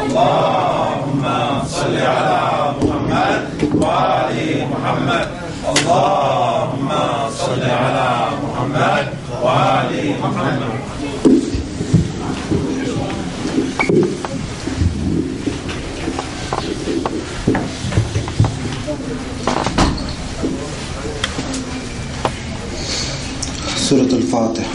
اللهم صل على محمد وآل محمد. اللهم صل على محمد وآل محمد. سورة الفاتحة.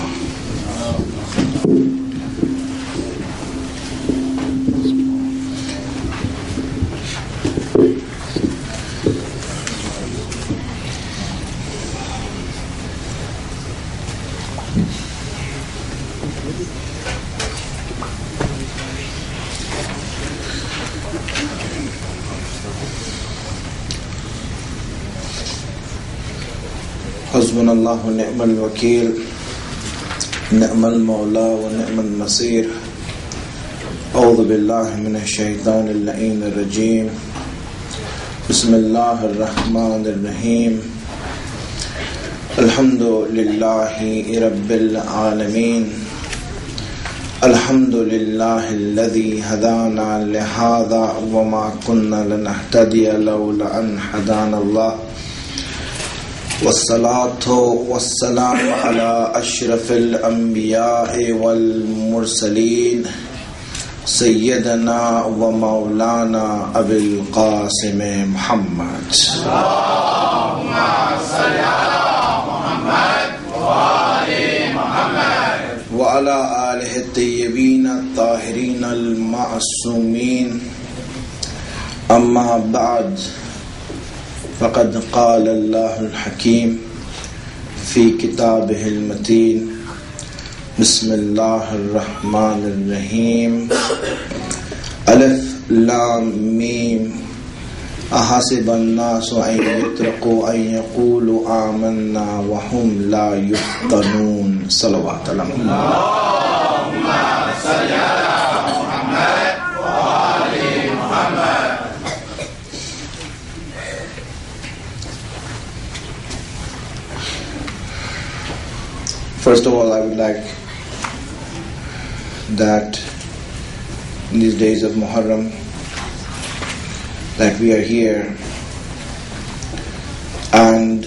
حسبنا الله ونعم الوكيل نعم المولى ونعم النصير. أعوذ بالله من الشيطان اللعين الرجيم. بسم الله الرحمن الرحيم. الحمد لله رب العالمين. الحمد لله الذي هدانا لهذا وما كنا لنهتدي لولا أن هدانا الله. والصلاة والسلام على أشرف الأنبياء والمرسلين سيدنا ومولانا أبي القاسم محمد. اللهم صل على محمد وآل محمد وعلى آله الطيبين الطاهرين المعصومين. أما بعد، فقد قال الله الحكيم في كتابه المتين. بسم الله الرحمن الرحيم. ألف لام ميم. أحسب الناس أن يتركوا أن يقولوا آمنا وهم لا يفتنون. صلوات الله. اللهم صل على محمد وآل محمد. First of all, I would like that in these days of Muharram that we are here and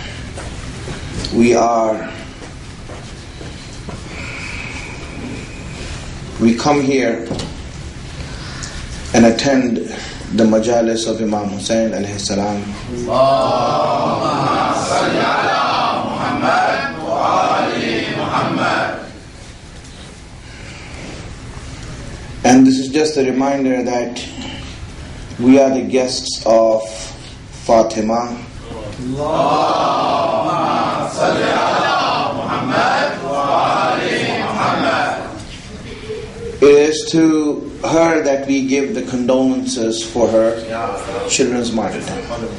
we come here and attend the majalis of Imam Hussain alayhi salam. Allahumma salli ala Muhammad wa ali Muhammad. And this is just a reminder that we are the guests of Fatima. Allahumma salli ala Muhammad wa ali Muhammad. It is to her that we give the condolences for her children's martyrdom.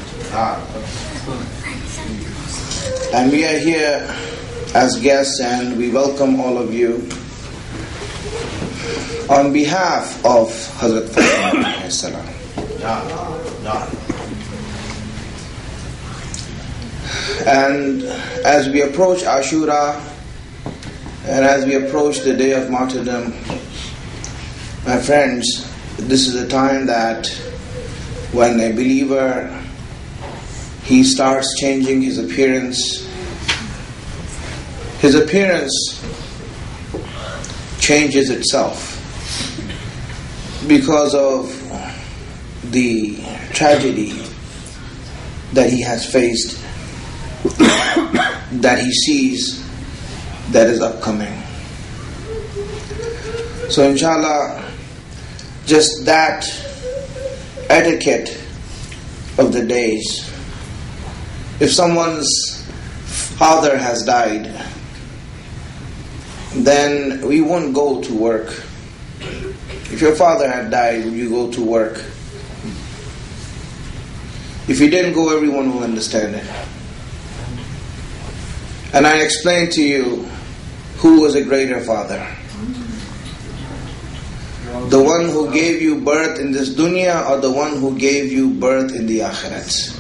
And we are here as guests and we welcome all of you on behalf of Hazrat Fatima alayhi salam. And as we approach Ashura and as we approach the day of martyrdom, my friends, this is a time that when a believer, he starts changing his appearance changes itself because of the tragedy that he has faced, that he sees that is upcoming. So inshallah, just that etiquette of the days. If someone's father has died, then we won't go to work. If your father had died, would you go to work? If you didn't go, everyone will understand it. And I explained to you who was a greater father. The one who gave you birth in this dunya or the one who gave you birth in the akhirat?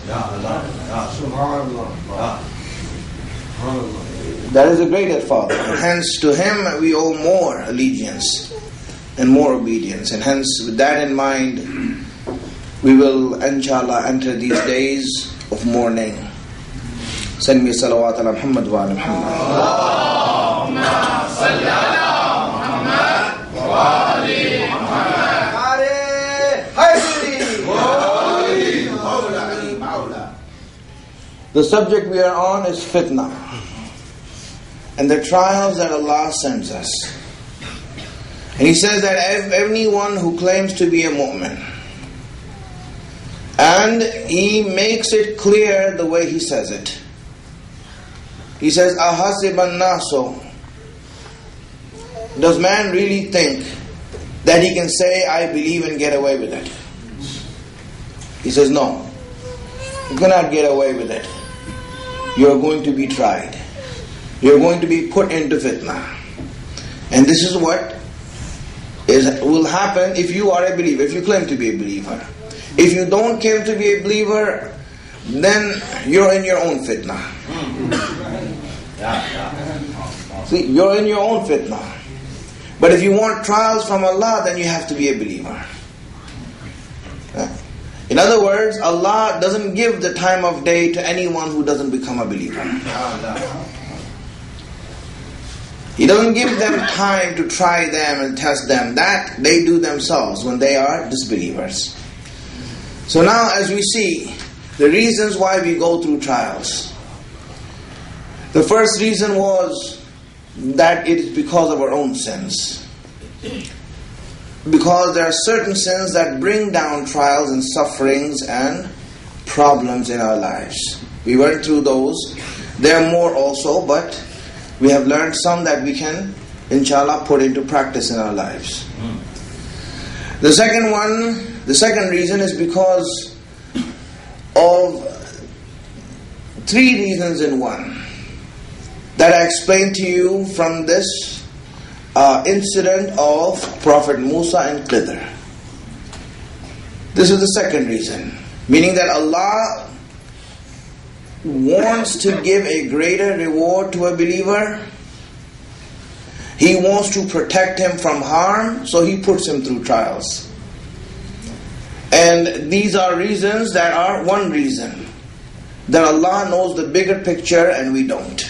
That is a greater father. Hence to him we owe more allegiance and more obedience. And hence, with that in mind, we will, inshallah, enter these days of mourning. Send me salawat ala Muhammad wa ala Muhammad. Allahumma salli ala Muhammad wa ali Muhammad. The subject we are on is fitna and the trials that Allah sends us. And He says that anyone who claims to be a mu'min, and He makes it clear the way He says it. He says, Ahasiban naso. Does man really think that he can say, I believe, and get away with it? He says, no. You cannot get away with it. You are going to be tried. You are going to be put into fitna. And this is what will happen if you are a believer, if you claim to be a believer. If you don't claim to be a believer, then you're in your own fitna. See, you're in your own fitna. But if you want trials from Allah, then you have to be a believer. In other words, Allah doesn't give the time of day to anyone who doesn't become a believer. He doesn't give them time to try them and test them. That they do themselves when they are disbelievers. So now as we see the reasons why we go through trials. The first reason was that it is because of our own sins. Because there are certain sins that bring down trials and sufferings and problems in our lives. We went through those. There are more also, but we have learned some that we can, inshallah, put into practice in our lives. The second reason is because of three reasons in one that I explained to you from this incident of Prophet Musa and Khidr. This is the second reason, meaning that Allah wants to give a greater reward to a believer. He wants to protect him from harm, so He puts him through trials. And these are reasons that are one reason, that Allah knows the bigger picture and we don't.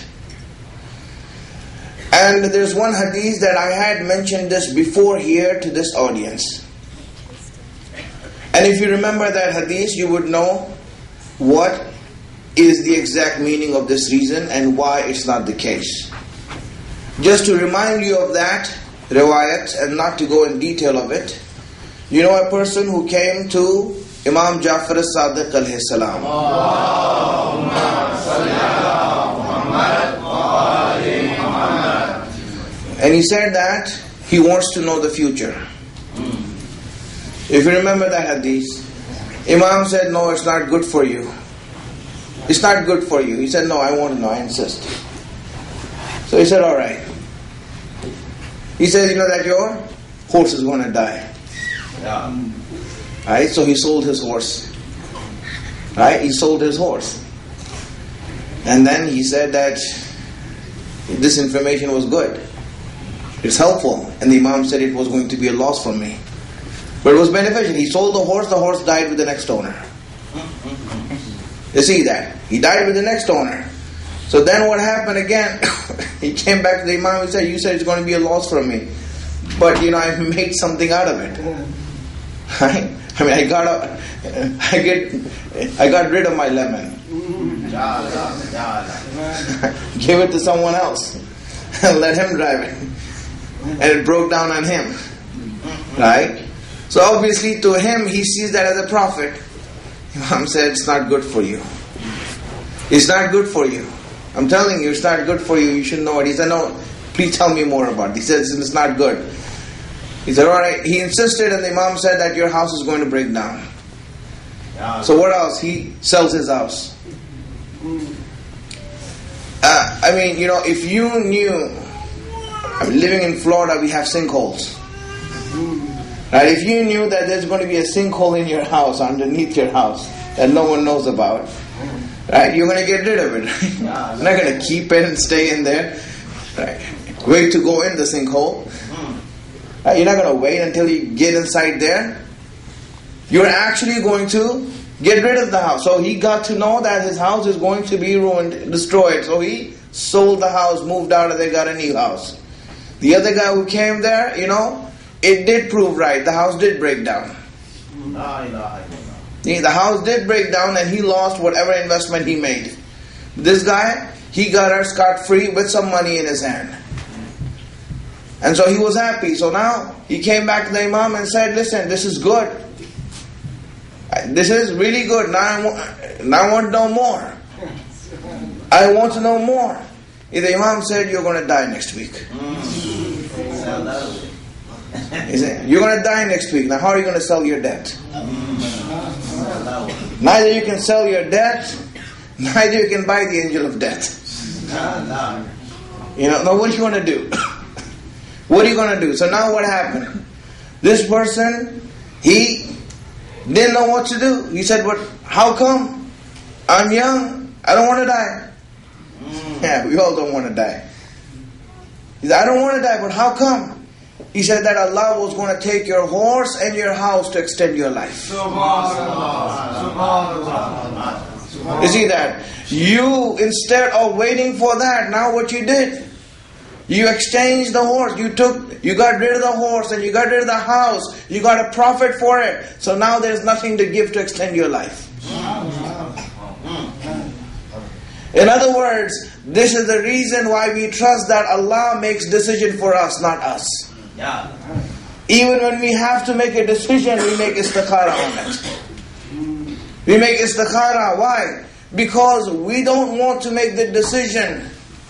And there's one hadith that I had mentioned this before here to this audience. And if you remember that hadith, you would know what is the exact meaning of this reason and why it's not the case. Just to remind you of that riwayat and not to go in detail of it, you know a person who came to Imam Ja'far as-Sadiq alayhi salam. And he said that he wants to know the future. If you remember that hadith, Imam said, no, it's not good for you. It's not good for you. He said, no, I want to know, I insist. So he said, alright. He said, you know that your horse is going to die. Right? So he sold his horse. Right? He sold his horse. And then he said that this information was good. It's helpful. And the Imam said it was going to be a loss for me. But it was beneficial. He sold the horse died with the next owner. You see that? He died with the next owner. So then what happened again? He came back to the Imam and said, you said it's going to be a loss for me. But I made something out of it. Right? I mean, I got rid of my lemon. Give it to someone else. And let him drive it. And it broke down on him. Right? So obviously to him, he sees that as a prophet. Imam said, it's not good for you. It's not good for you. I'm telling you, it's not good for you. You should know it. He said, no, please tell me more about it. He said, it's not good. He said, alright. He insisted and the Imam said that your house is going to break down. So what else? He sells his house. If you knew, living in Florida, we have sinkholes. Right? If you knew that there's going to be a sinkhole in your house, underneath your house, that no one knows about, right? You're going to get rid of it. Right? You're not going to keep it and stay in there. Right? Wait to go in the sinkhole. You're not going to wait until you get inside there. You're actually going to get rid of the house. So he got to know that his house is going to be ruined, destroyed. So he sold the house, moved out, and they got a new house. The other guy who came there, it did prove right. The house did break down. The house did break down and he lost whatever investment he made. This guy, he got her scot-free with some money in his hand. And so he was happy. So now he came back to the Imam and said, listen, this is good. This is really good. Now I want to know more. I want to know more. The Imam said, you're going to die next week. He said, you're going to die next week. Now how are you going to sell your debt? Neither you can sell your debt, neither you can buy the angel of death. Now what are you going to do? What are you going to do? So now what happened? This person, he didn't know what to do. He said, "But how come? I'm young. I don't want to die." Yeah, we all don't want to die. He said, "I don't want to die, but how come?" He said that Allah was going to take your horse and your house to extend your life. You see that? You, instead of waiting for that, now what you did? You exchanged the horse. You got rid of the horse and you got rid of the house. You got a profit for it. So now there's nothing to give to extend your life. In other words, this is the reason why we trust that Allah makes decision for us, not us. Even when we have to make a decision, we make istikhara on it. We make istikhara. Why? Because we don't want to make the decision.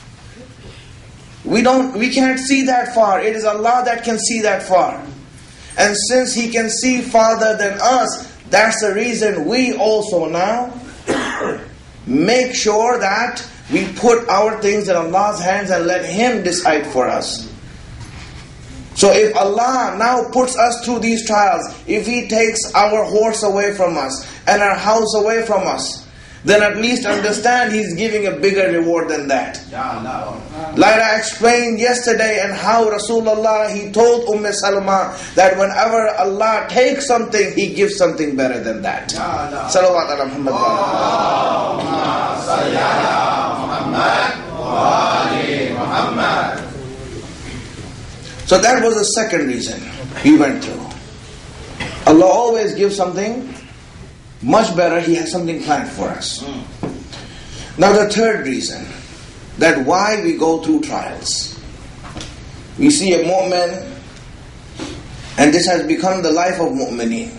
We can't see that far. It is Allah that can see that far. And since He can see farther than us, that's the reason we also now make sure that we put our things in Allah's hands and let Him decide for us. So if Allah now puts us through these trials, if He takes our horse away from us and our house away from us, then at least understand He's giving a bigger reward than that. Like I explained yesterday, and how Rasulullah, he told Salama that whenever Allah takes something, He gives something better than that. Salawat ala Muhammad. So that was the second reason we went through. Allah always gives something much better. He has something planned for us. Now the third reason that why we go through trials. We see a mu'min, and this has become the life of mu'mineen.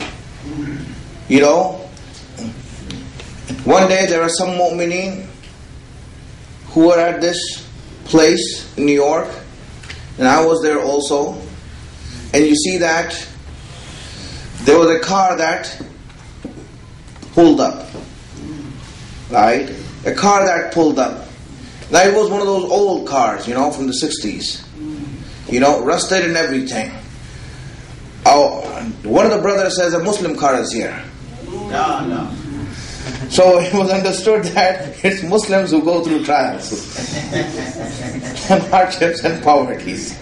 One day there are some mu'mineen who were at this place in New York, and I was there also. And you see that there was a car that pulled up. Right? A car that pulled up. Now it was one of those old cars, from the 60s. Rusted and everything. One of the brothers says a Muslim car is here. So it was understood that it's Muslims who go through trials and hardships and poverties.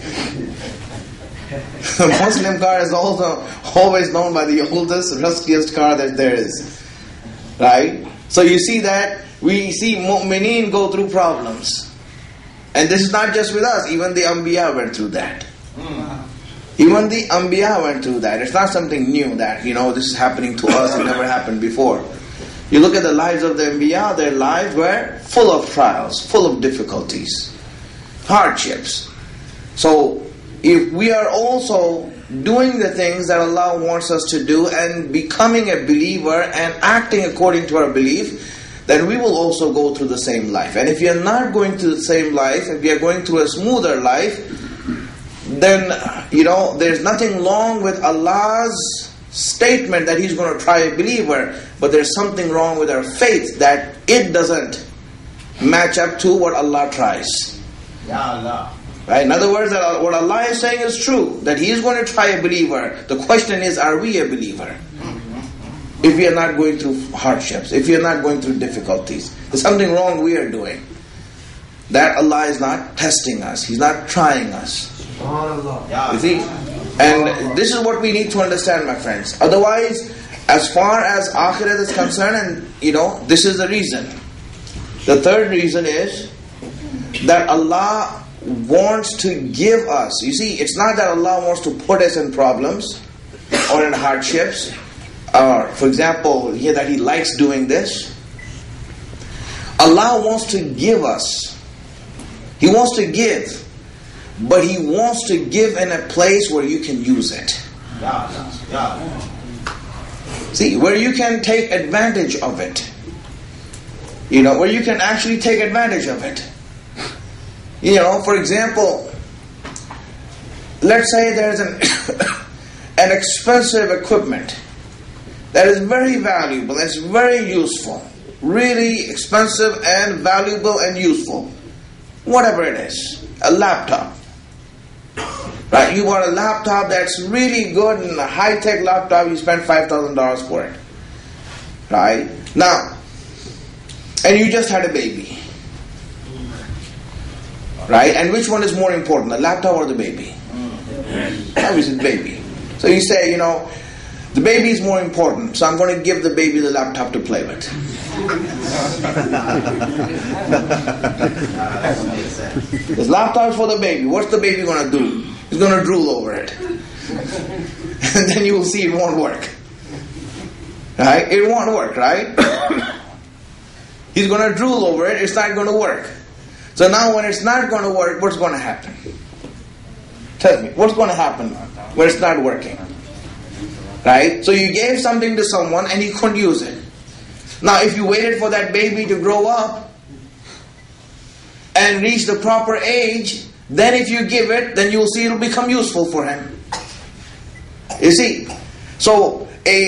The Muslim car is also always known by the oldest, rustiest car that there is. Right? So you see that we see mu'mineen go through problems. And this is not just with us, even the Anbiya went through that. Even the Anbiya went through that. It's not something new that, this is happening to us, it never happened before. You look at the lives of the Anbiya, their lives were full of trials, full of difficulties, hardships. So if we are also doing the things that Allah wants us to do and becoming a believer and acting according to our belief, then we will also go through the same life. And if you are not going through the same life, if you are going through a smoother life, then there's nothing wrong with Allah's statement that He's going to try a believer, but there's something wrong with our faith that it doesn't match up to what Allah tries. Right? In other words, that what Allah is saying is true, that He is going to try a believer. The question is, are we a believer? If we are not going through hardships, if we are not going through difficulties, there's something wrong we are doing. That Allah is not testing us, He's not trying us. You see? And this is what we need to understand, my friends. Otherwise, as far as akhirat is concerned, and this is the reason. The third reason is that Allah wants to give us. You see, it's not that Allah wants to put us in problems or in hardships, or for example, that He likes doing this. Allah wants to give us. He wants to give, but He wants to give in a place where you can use it. See, where you can take advantage of it. Where you can actually take advantage of it. For example, let's say there's an expensive equipment that is very valuable, that's very useful, really expensive and valuable and useful. Whatever it is, a laptop. Right? You bought a laptop that's really good and a high-tech laptop, you spent $5,000 for it. Right? Now, and you just had a baby. Right? And which one is more important, the laptop or the baby? Obviously the baby. So you say, the baby is more important, so I'm going to give the baby the laptop to play with. This laptop is for the baby. What's the baby going to do? He's going to drool over it. And then you will see it won't work. Right? It won't work, right? He's going to drool over it. It's not going to work. So now when it's not going to work, what's going to happen? Tell me, what's going to happen when it's not working? Right? So you gave something to someone and he couldn't use it. Now if you waited for that baby to grow up and reach the proper age, then if you give it, then you will see it will become useful for him. You see? So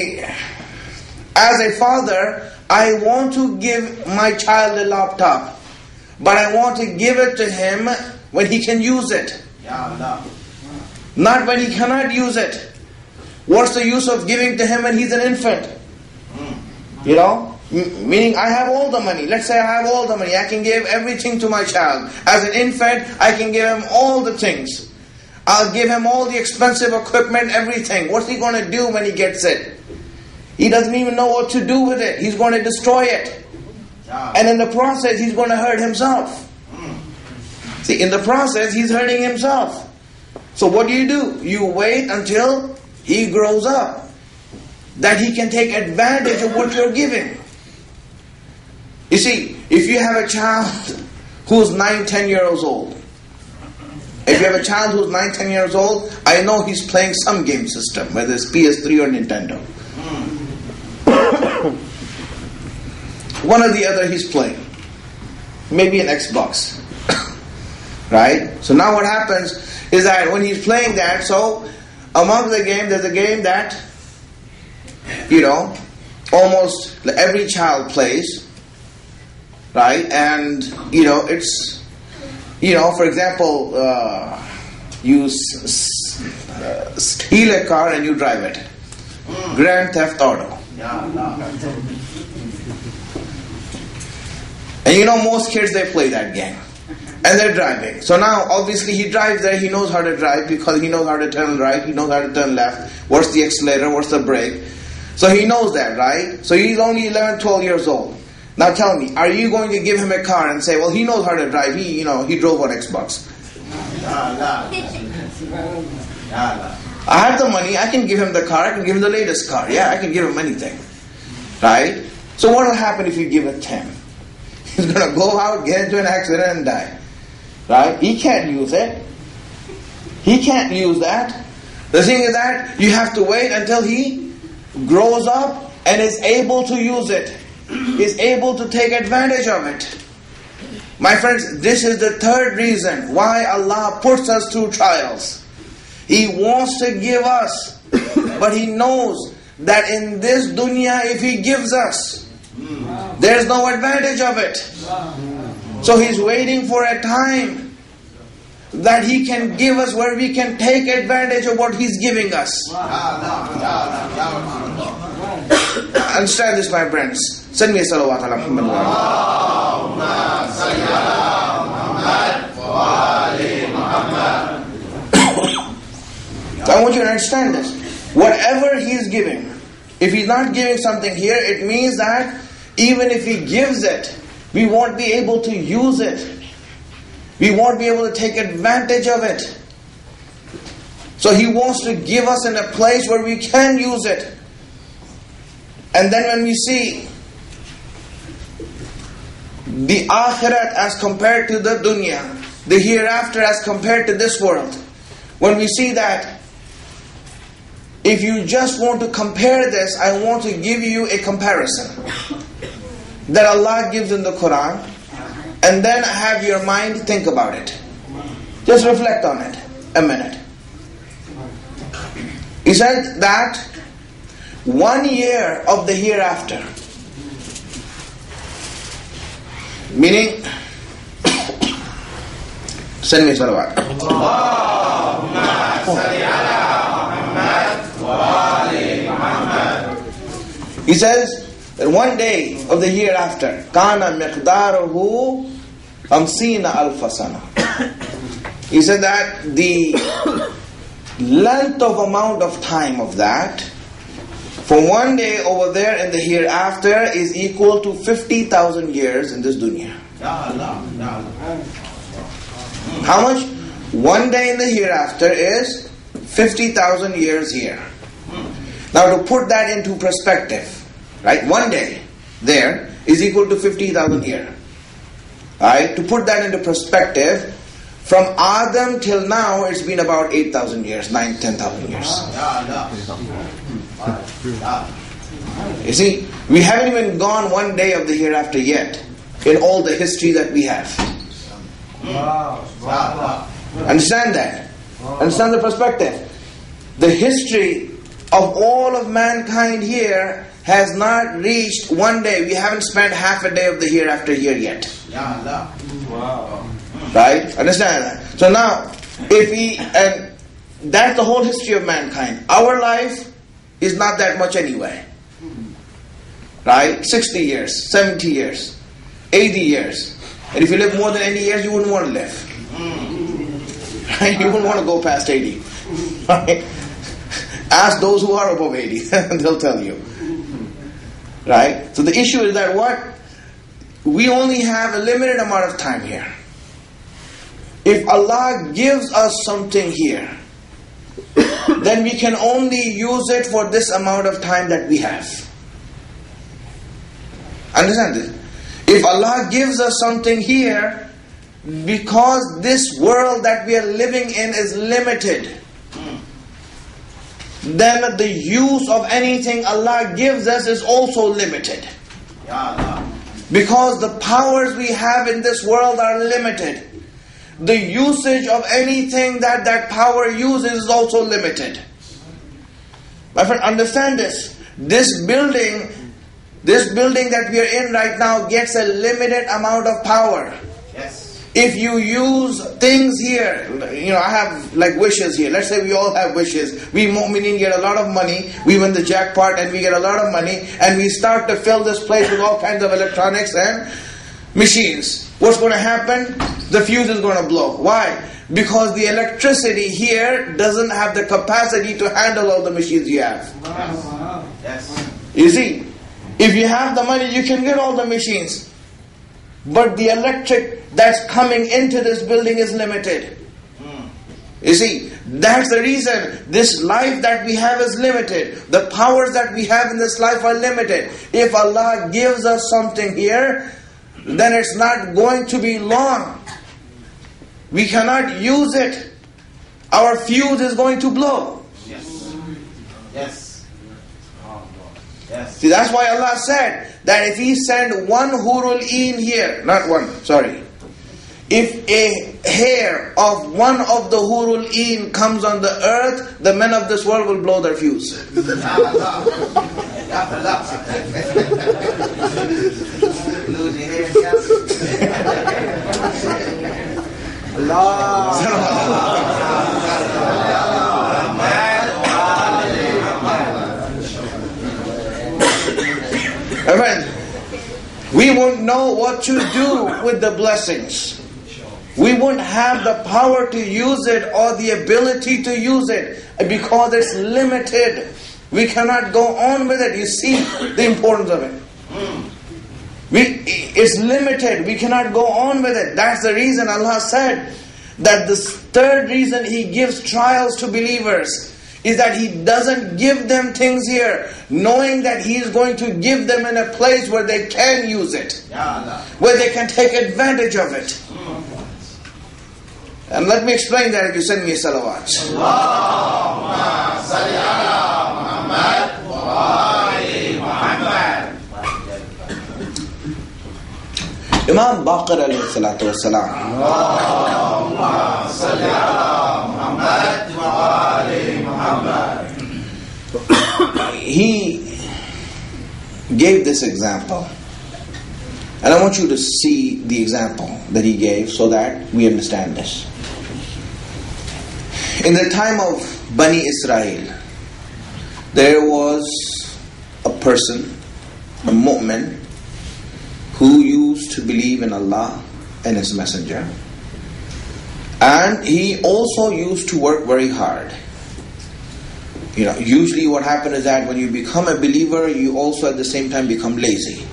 as a father, I want to give my child a laptop, but I want to give it to him when he can use it. Not when he cannot use it. What's the use of giving to him when he's an infant? Meaning I have all the money. Let's say I have all the money. I can give everything to my child. As an infant, I can give him all the things. I'll give him all the expensive equipment, everything. What's he going to do when he gets it? He doesn't even know what to do with it. He's going to destroy it. And in the process, he's going to hurt himself. See, in the process, he's hurting himself. So what do? You wait until he grows up, that he can take advantage of what you're giving. You see, if you have a child who's 9-10 years old, if you have a child who's 9-10 years old, I know he's playing some game system, whether it's PS3 or Nintendo. One or the other he's playing. Maybe an Xbox. Right? So now what happens is that when he's playing that, so among the game, there's a game that, almost every child plays. Right? And, it's, for example, you steal a car and you drive it. Grand Theft Auto. And most kids, they play that game. And they're driving. So now, obviously, he drives there, he knows how to drive because he knows how to turn right, he knows how to turn left, what's the accelerator, what's the brake. So he knows that, right? So he's only 11, 12 years old. Now tell me, are you going to give him a car and say, well, he knows how to drive, he drove on Xbox. I have the money, I can give him the car, I can give him the latest car. Yeah, I can give him anything. Right? So what will happen if you give it to him? He's going to go out, get into an accident and die. Right? He can't use it. He can't use that. The thing is that you have to wait until he grows up and is able to use it. Is able to take advantage of it. My friends, this is the third reason why Allah puts us through trials. He wants to give us, but He knows that in this dunya, if He gives us, there's no advantage of it. So He's waiting for a time that He can give us where we can take advantage of what He's giving us. Understand this, my friends. Send me a salawat ala Muhammad wa Allahumma salli ala Muhammad wa ali Muhammad. So I want you to understand this. Whatever He is giving, if He's not giving something here, it means that even if He gives it, we won't be able to use it. We won't be able to take advantage of it. So He wants to give us in a place where we can use it. And then when we see the akhirat as compared to the dunya, the hereafter as compared to this world, when we see that, if you just want to compare this, I want to give you a comparison that Allah gives in the Quran, and then have your mind think about it. Just reflect on it a minute. He said that 1 year of the hereafter, meaning, send me salawat. He says that 1 day of the hereafter, kana miqdaruhu 50 alf sana. He said that the length of amount of time of that for 1 day over there in the hereafter is equal to 50,000 years in this dunya. How much? 1 day in the hereafter is 50,000 years here. Now to put that into perspective, right? 1 day there is equal to 50,000 here. Right? To put that into perspective, from Adam till now it's been about 8,000 years, 10,000 years. You see, we haven't even gone 1 day of the hereafter yet in all the history that we have. Understand that? Understand the perspective. The history of all of mankind here has not reached 1 day. We haven't spent half a day of the hereafter here yet. Right? Understand that? So now, and that's the whole history of mankind. Our life is not that much anyway. Right? 60 years, 70 years, 80 years. And if you live more than 80 years, you wouldn't want to live. Right? You wouldn't want to go past 80. Right? Ask those who are above 80, and they'll tell you. Right? So the issue is that what? We only have a limited amount of time here. If Allah gives us something here, then we can only use it for this amount of time that we have. Understand this? If Allah gives us something here, because this world that we are living in is limited, then the use of anything Allah gives us is also limited. Because the powers we have in this world are limited. The usage of anything that power uses is also limited. My friend, understand this. This building that we are in right now gets a limited amount of power. Yes. If you use things here, I have like wishes here. Let's say we all have wishes. We mu'minin get a lot of money. We win the jackpot and we get a lot of money. And we start to fill this place with all kinds of electronics and machines. What's going to happen? The fuse is going to blow. Why? Because the electricity here doesn't have the capacity to handle all the machines you have. Yes. You see, if you have the money, you can get all the machines. But the electric that's coming into this building is limited. You see, that's the reason this life that we have is limited. The powers that we have in this life are limited. If Allah gives us something here, then it's not going to be long. We cannot use it. Our fuse is going to blow. Yes. Yes. Yes. See, that's why Allah said that if He send one hurul een here, not one, sorry. If a hair of one of the hurul een comes on the earth, the men of this world will blow their fuse. We won't know what to do with the blessings. we wouldn't have the power to use it or the ability to use it because it's limited. We cannot go on with it. You see the importance of it. It's limited. We cannot go on with it. That's the reason Allah said that the third reason He gives trials to believers is that He doesn't give them things here knowing that He is going to give them in a place where they can use it, where they can take advantage of it. And let me explain that if you send me a salawat. Allahumma salli ala Muhammad wa ali Muhammad. Imam Baqir alayhi salatu wassalam, Allahumma salli ala Muhammad wa ali Muhammad, he gave this example. And I want you to see the example that he gave so that we understand this. In the time of Bani Israel, there was a person, a mu'min, who used to believe in Allah and His Messenger. And he also used to work very hard. Usually what happens is that when you become a believer, you also at the same time become lazy.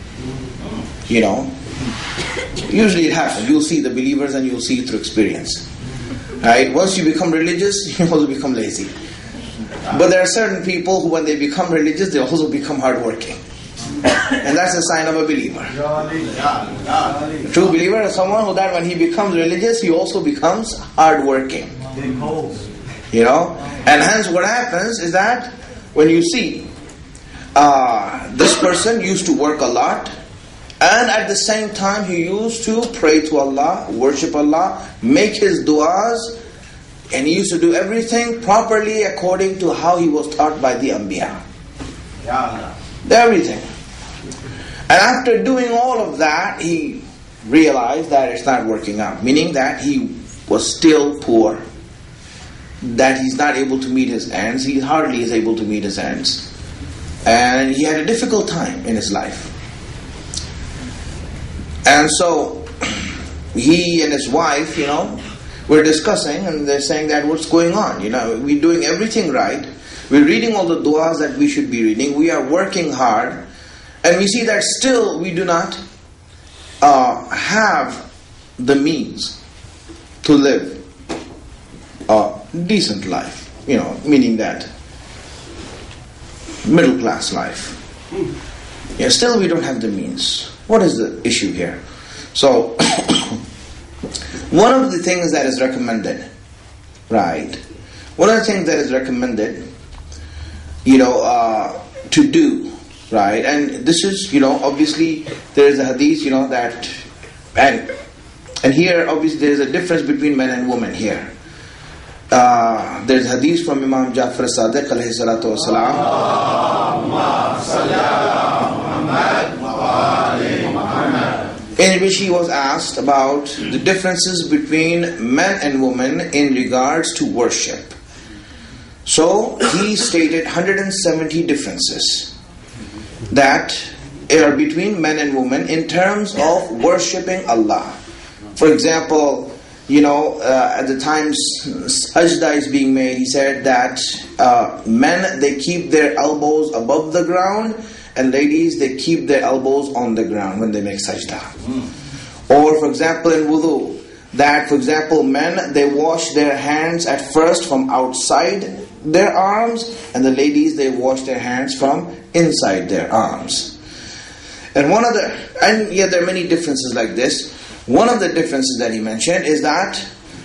Usually it happens. You'll see the believers and you'll see it through experience. Right? Once you become religious, you also become lazy. But there are certain people who, when they become religious, they also become hardworking. And that's a sign of a believer. A true believer is someone who, that when he becomes religious, he also becomes hardworking. And hence what happens is that when you see this person used to work a lot, and at the same time he used to pray to Allah, worship Allah, make his du'as, and he used to do everything properly according to how he was taught by the Anbiya. Everything. And after doing all of that, he realized that it's not working out. Meaning that he was still poor. That he's not able to meet his ends. He hardly is able to meet his ends. And he had a difficult time in his life. And so he and his wife, were discussing, and they're saying that what's going on? We're doing everything right. We're reading all the du'as that we should be reading. We are working hard. And we see that still we do not have the means to live a decent life. Meaning that middle class life. Still we don't have the means. What is the issue here? So, one of the things that is recommended, right? One of the things that is recommended, to do, right? And this is, obviously there is a hadith, that, and here obviously there is a difference between men and women here. There's hadith from Imam Ja'far Sadiq alayhi salatu wasalam, in which he was asked about the differences between men and women in regards to worship. So he stated 170 differences that are between men and women in terms of worshipping Allah. For example, at the times sajda is being made, he said that men, they keep their elbows above the ground, and ladies, they keep their elbows on the ground when they make sajda. Or for example in wudu, that for example men, they wash their hands at first from outside their arms, and the ladies, they wash their hands from inside their arms. And there are many differences like this. One of the differences that he mentioned is that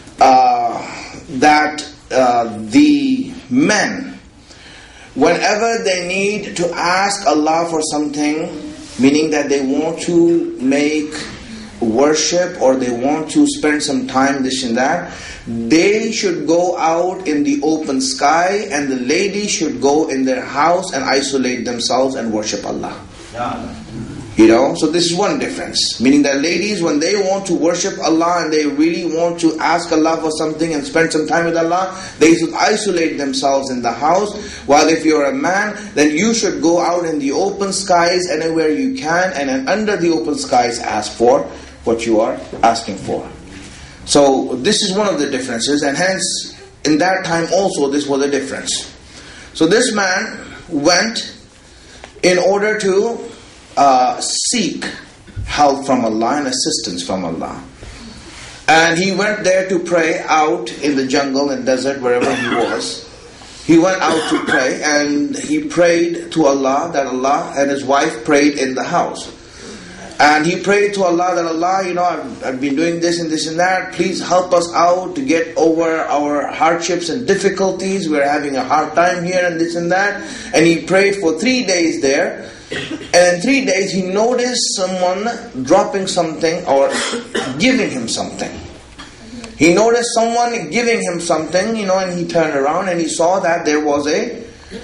the men, whenever they need to ask Allah for something, meaning that they want to make worship or they want to spend some time this and that, they should go out in the open sky, and the ladies should go in their house and isolate themselves and worship Allah. So this is one difference. Meaning that ladies, when they want to worship Allah and they really want to ask Allah for something and spend some time with Allah, they should isolate themselves in the house. While if you're a man, then you should go out in the open skies anywhere you can, and then under the open skies ask for what you are asking for. So this is one of the differences, and hence in that time also this was a difference. So this man went in order to seek help from Allah and assistance from Allah. And he went there to pray out in the jungle and desert, wherever he was. He went out to pray, and he prayed to Allah that Allah, and his wife prayed in the house. And he prayed to Allah that Allah, I've been doing this and this and that. Please help us out to get over our hardships and difficulties. We're having a hard time here and this and that. And he prayed for 3 days there. And in 3 days he noticed someone dropping something or giving him something. He noticed someone giving him something, and he turned around and he saw that there was a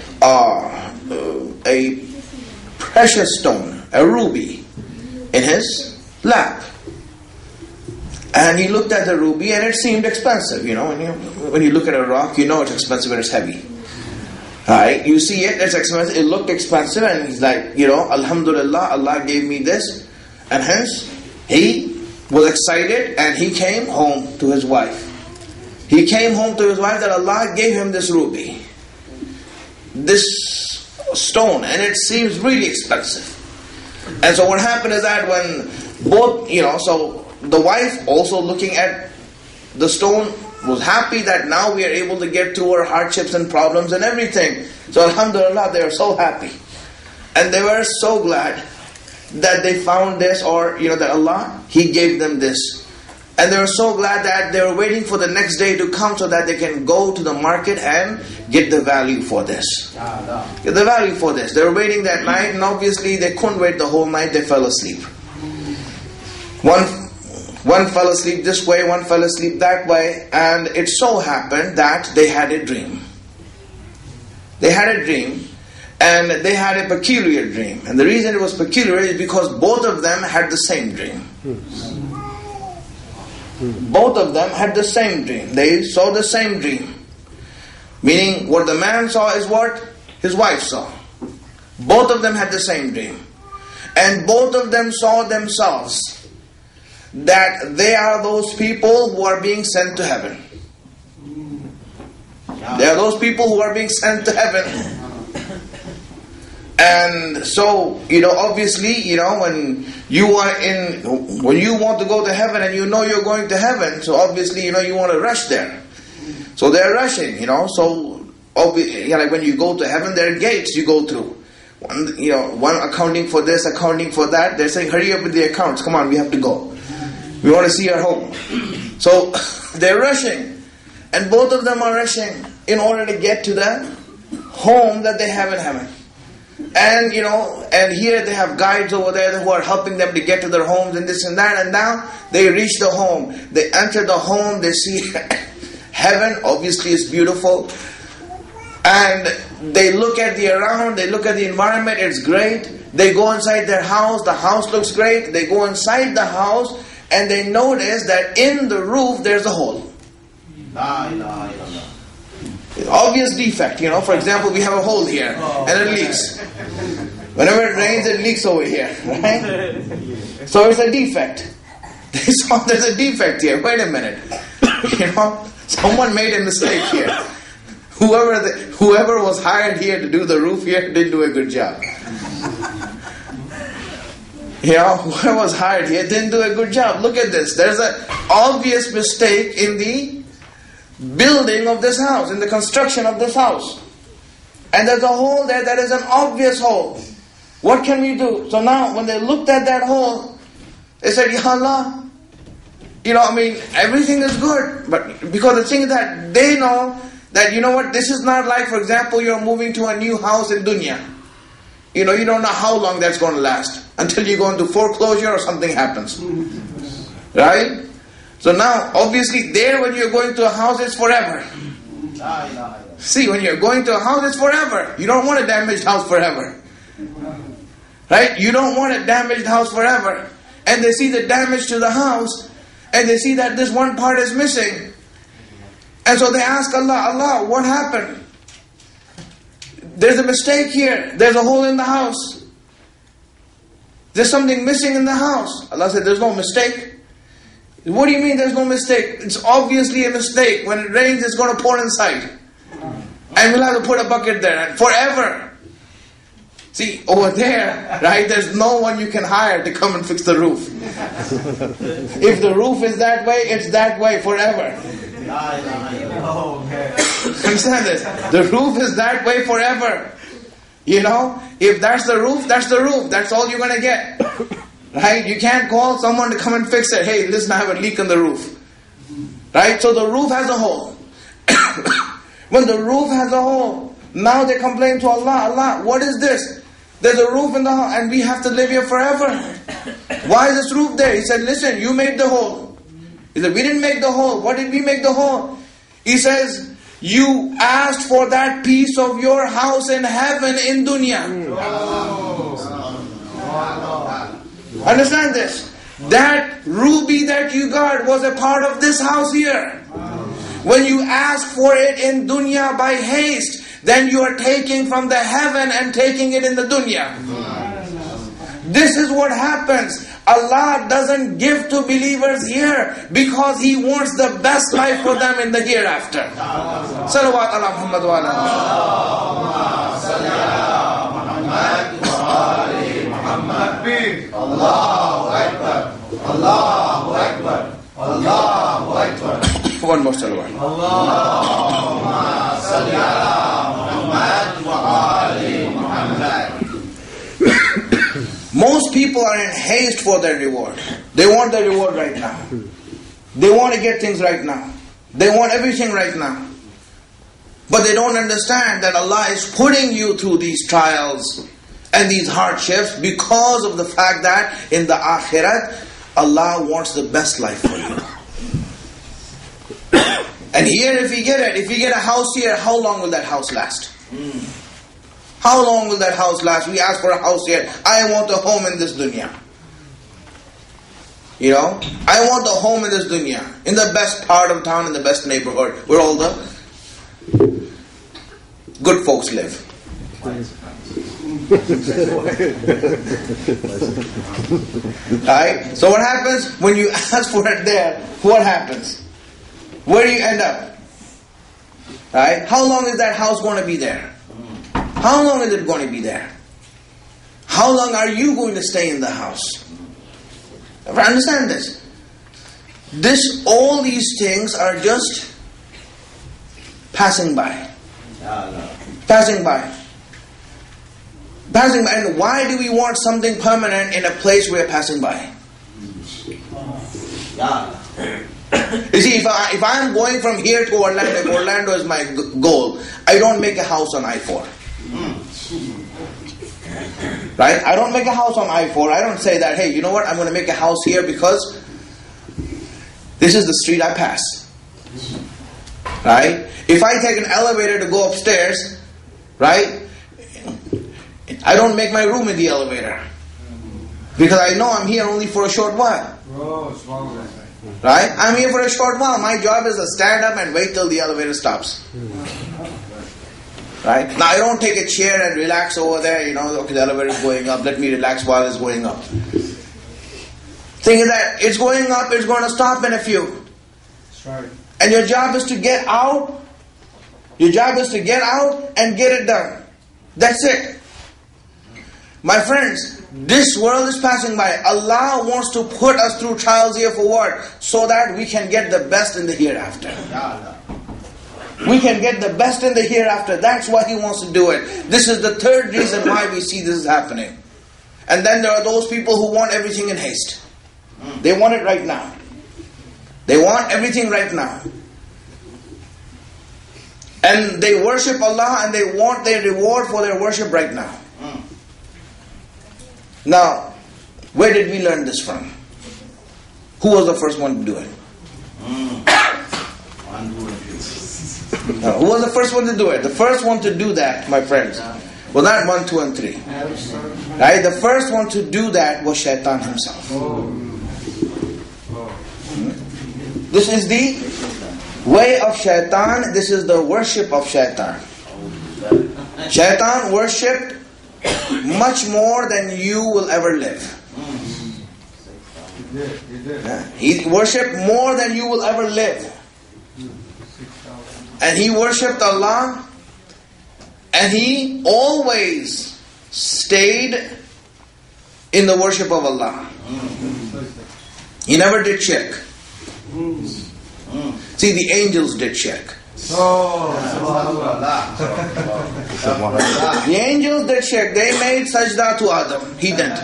precious stone, a ruby, in his lap. And he looked at the ruby and it seemed expensive. When you look at a rock, it's expensive and it's heavy. Alright, you see it's expensive, it looked expensive, and he's like, Alhamdulillah, Allah gave me this. And hence, he was excited and he came home to his wife. He came home to his wife that Allah gave him this ruby, this stone, and it seems really expensive. And so what happened is that when both, so the wife also looking at the stone was happy that now we are able to get through our hardships and problems and everything. So Alhamdulillah, they were so happy. And they were so glad that they found this, or that Allah, He gave them this. And they were so glad that they were waiting for the next day to come so that they can go to the market and get the value for this. Get the value for this. They were waiting that night, and obviously they couldn't wait the whole night. They fell asleep. One fell asleep this way, one fell asleep that way, and it so happened that they had a dream. They had a dream. And they had a peculiar dream. And the reason it was peculiar is because both of them had the same dream. Both of them had the same dream. They saw the same dream. Meaning what the man saw is what his wife saw. Both of them had the same dream. And both of them saw themselves that they are those people who are being sent to heaven. They are those people who are being sent to heaven. And so, obviously, when you want to go to heaven and you're going to heaven, so obviously, you want to rush there. So they're rushing, so, like when you go to heaven, there are gates you go through. One accounting for this, accounting for that. They're saying, hurry up with the accounts. Come on, we have to go. We want to see our home. So they're rushing. And both of them are rushing in order to get to the home that they have in heaven. And and here they have guides over there who are helping them to get to their homes and this and that. And now they reach the home. They enter the home. They see heaven. Obviously it's beautiful. And they look at the around. They look at the environment. It's great. They go inside their house. The house looks great. They go inside the house and they notice that in the roof there's a hole. Obvious defect, for example, we have a hole here and it leaks. Whenever it rains, it leaks over here, right? So it's a defect. They saw there's a defect here. Wait a minute. Someone made a mistake here. Whoever was hired here to do the roof here didn't do a good job. Whoever was hired here didn't do a good job. Look at this. There's an obvious mistake in the building of this house, in the construction of this house. And there's a hole there that is an obvious hole. What can we do? So now when they looked at that hole, they said, Ya Allah, everything is good. But because the thing is that they know that, this is not like, for example, you're moving to a new house in dunya. You don't know how long that's going to last until you go into foreclosure or something happens. Right? So now, obviously, when you're going to a house, it's forever. See, when you're going to a house, it's forever. You don't want a damaged house forever. Right? You don't want a damaged house forever. And they see the damage to the house, and they see that this one part is missing. And so they ask Allah, what happened? There's a mistake here. There's a hole in the house. There's something missing in the house. Allah said, there's no mistake. What do you mean there's no mistake? It's obviously a mistake. When it rains, it's going to pour inside. And we'll have to put a bucket there. And forever. See, over there, right, there's no one you can hire to come and fix the roof. If the roof is that way, it's that way forever. Understand this? The roof is that way forever. You know, if that's the roof, that's the roof. That's all you're going to get. Right? You can't call someone to come and fix it. Hey, listen, I have a leak in the roof. Right? So the roof has a hole. When the roof has a hole, now they complain to Allah, Allah, what is this? There's a roof in the house and we have to live here forever. Why is this roof there? He said, listen, you made the hole. He said, we didn't make the hole. What did we make the hole? He says, you asked for that piece of your house in heaven in dunya. Understand this? That ruby that you got was a part of this house here. When you ask for it in dunya by haste, then you are taking from the heaven and taking it in the dunya. This is what happens. Allah doesn't give to believers here because He wants the best life for them in the hereafter. Salawat ala Muhammad wa ala Muhammad. Allahu Akbar. Allahu Akbar. Allahu Akbar. One more salawat. Allahumma salli ala Muhammad wa ali Muhammad. Most people are in haste for their reward. They want their reward right now. They want to get things right now. They want everything right now. But they don't understand that Allah is putting you through these trials and these hardships because of the fact that in the akhirat, Allah wants the best life for you. And here if you get a house here, how long will that house last? How long will that house last? We ask for a house here. I want a home in this dunya. You know, I want a home in this dunya, in the best part of town, in the best neighborhood, where all the good folks live. Right? So what happens when you ask for it there? What happens? Where do you end up? Right? How long is that house going to be there? How long is it going to be there? How long are you going to stay in the house? Understand this. All these things are just passing by. Passing by. Passing by. And why do we want something permanent in a place we're passing by? You see, if I'm going from here to Orlando, if Orlando is my goal, I don't make a house on I-4. Right? I don't make a house on I-4. I don't say that, hey, you know what? I'm going to make a house here because this is the street I pass. Right? If I take an elevator to go upstairs, right? I don't make my room in the elevator. Because I know I'm here only for a short while. Right? I'm here for a short while. My job is to stand up and wait till the elevator stops. Right? Now I don't take a chair and relax over there, you know, okay, the elevator is going up, let me relax while it's going up. Thing is that it's going up, it's going to stop in a few. That's right. And your job is to get out. Your job is to get out and get it done. That's it. My friends, this world is passing by. Allah wants to put us through trials here for what? So that we can get the best in the hereafter. We can get the best in the hereafter. That's why He wants to do it. This is the third reason why we see this is happening. And then there are those people who want everything in haste. They want it right now. They want everything right now. And they worship Allah and they want their reward for their worship right now. Now, where did we learn this from? Who was the first one to do it? Who was the first one to do it? The first one to do that, my friends, was not 1, 2, and 3. Right? The first one to do that was Shaitan himself. This is the way of Shaitan. This is the worship of Shaitan. Shaitan worshipped much more than you will ever live. He worshipped more than you will ever live. And he worshipped Allah, and he always stayed in the worship of Allah. He never did shirk. See, the angels did shirk. The angels did shirk. They made sajda to Adam. He didn't.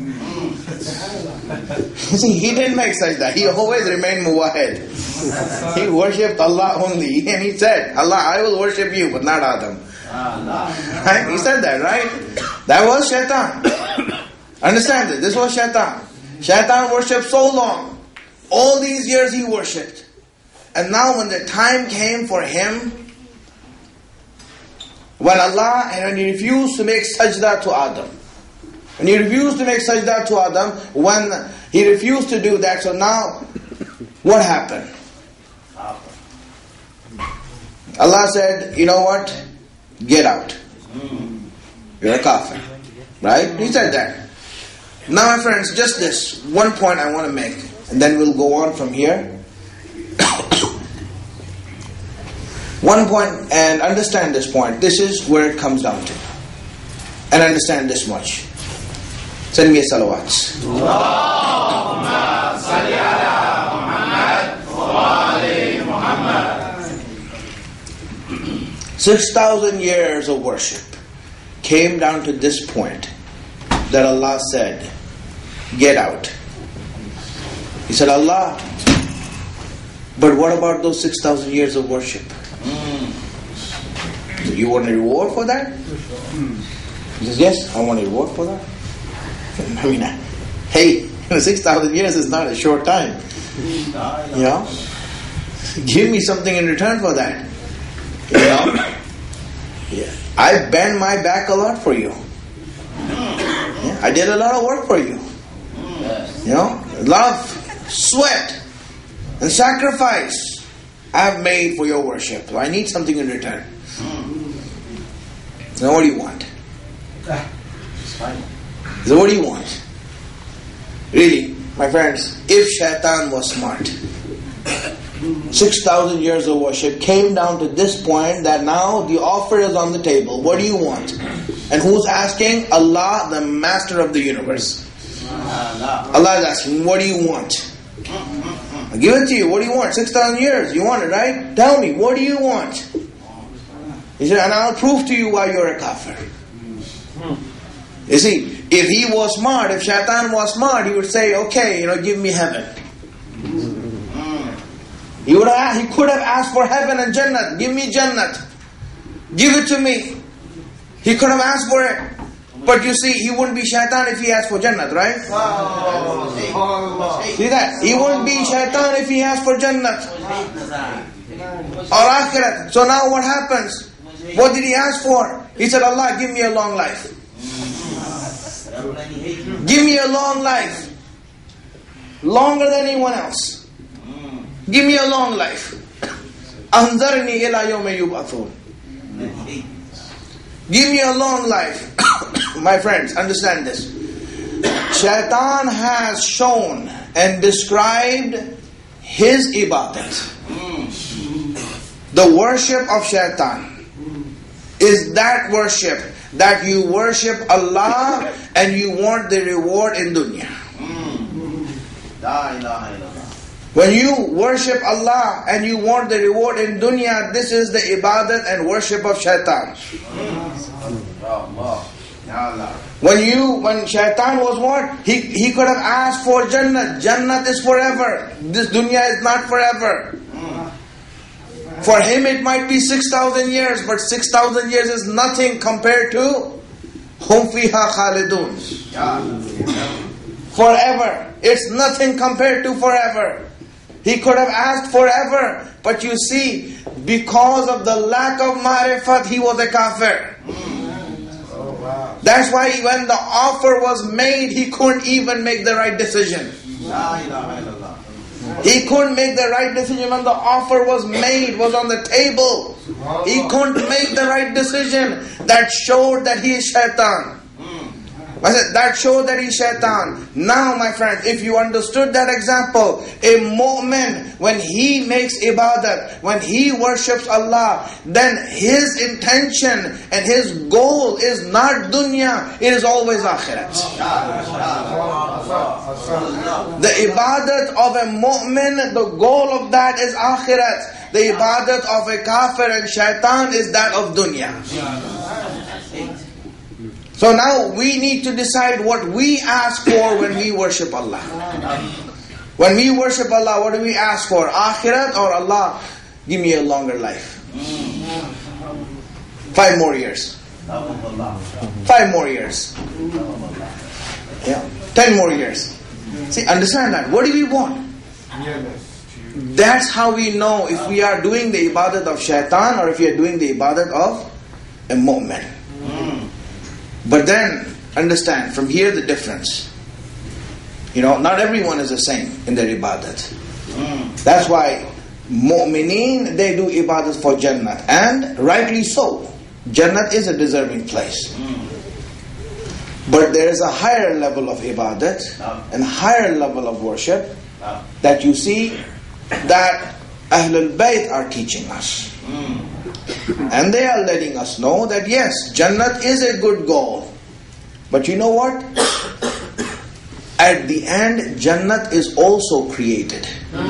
See, he didn't make sajda. He always remained muwahid. He worshipped Allah only. And he said, Allah, I will worship you, but not Adam. Right? He said that, right? That was shaitan. Understand it? This was shaitan. Shaitan worshipped so long. All these years he worshipped. And now when the time came for him, when he refused to make sajda to Adam. When he refused to make sajda to Adam, when he refused to do that, so now, what happened? Allah said, you know what? Get out. You're a kafir. Right? He said that. Now my friends, just this one point I want to make, and then we'll go on from here. One point, and understand this point. This is where it comes down to. And understand this much. Send me a salawat. Allahumma salli ala Muhammad wa ali Muhammad. 6,000 years of worship came down to this point that Allah said, get out. He said, Allah, but what about those 6,000 years of worship? You want a reward for that? He says, yes, I want a reward for that. I mean, hey, 6,000 years is not a short time. You know? Give me something in return for that. You know? Yeah. I bent my back a lot for you. Yeah. I did a lot of work for you. You know? A lot of sweat and sacrifice I have made for your worship. So I need something in return. Now what do you want? So what do you want? Really, my friends, if shaitan was smart, 6,000 years of worship came down to this point that now the offer is on the table. What do you want? And who's asking? Allah, the master of the universe. Allah is asking, what do you want? I'll give it to you. What do you want? 6,000 years. You want it, right? Tell me, what do you want? He said, and I'll prove to you why you're a kafir. You see, if he was smart, if shaitan was smart, he would say, okay, give me heaven. He could have asked for heaven and Jannat. Give me Jannat. Give it to me. He could have asked for it. But you see, he wouldn't be shaitan if he asked for Jannat, right? See that? He wouldn't be shaitan if he asked for Jannat. Or Akhirat. So now what happens? What did he ask for? He said, Allah, give me a long life. Give me a long life. Longer than anyone else. Give me a long life. Anzarni ila yawmi yub'athun. Give me a long life. My friends, understand this. Shaitan has shown and described his ibadat. The worship of shaitan is that worship that you worship Allah and you want the reward in dunya. When you worship Allah and you want the reward in dunya, this is the ibadat and worship of shaitan. When shaitan was what? He could have asked for Jannat. Jannat is forever. This dunya is not forever. For him it might be 6,000 years, but 6,000 years is nothing compared to Hum fiha khalidun. Forever. It's nothing compared to forever. He could have asked forever, but you see, because of the lack of ma'rifat, he was a kafir. That's why when the offer was made, he couldn't even make the right decision. He couldn't make the right decision when the offer was made, was on the table. He couldn't make the right decision. That showed that he is shaitan. I said, that showed that he's shaitan. Now, my friend, if you understood that example, a mu'min, when he makes ibadat, when he worships Allah, then his intention and his goal is not dunya, it is always akhirat. The ibadat of a mu'min, the goal of that is akhirat. The ibadat of a kafir and shaitan is that of dunya. So now we need to decide what we ask for when we worship Allah. When we worship Allah, what do we ask for? Akhirat or Allah, give me a longer life. 5 more years. 5 more years. Yeah. 10 more years. See, understand that. What do we want? That's how we know if we are doing the ibadat of shaitan or if we are doing the ibadat of a mu'min. But then, understand, from here the difference. Not everyone is the same in their ibadat. That's why mu'mineen, they do ibadat for Jannat. And rightly so. Jannat is a deserving place. But there is a higher level of ibadat and higher level of worship that you see that Ahlul Bayt are teaching us. And they are letting us know that yes, Jannat is a good goal. But you know what? At the end, Jannat is also created.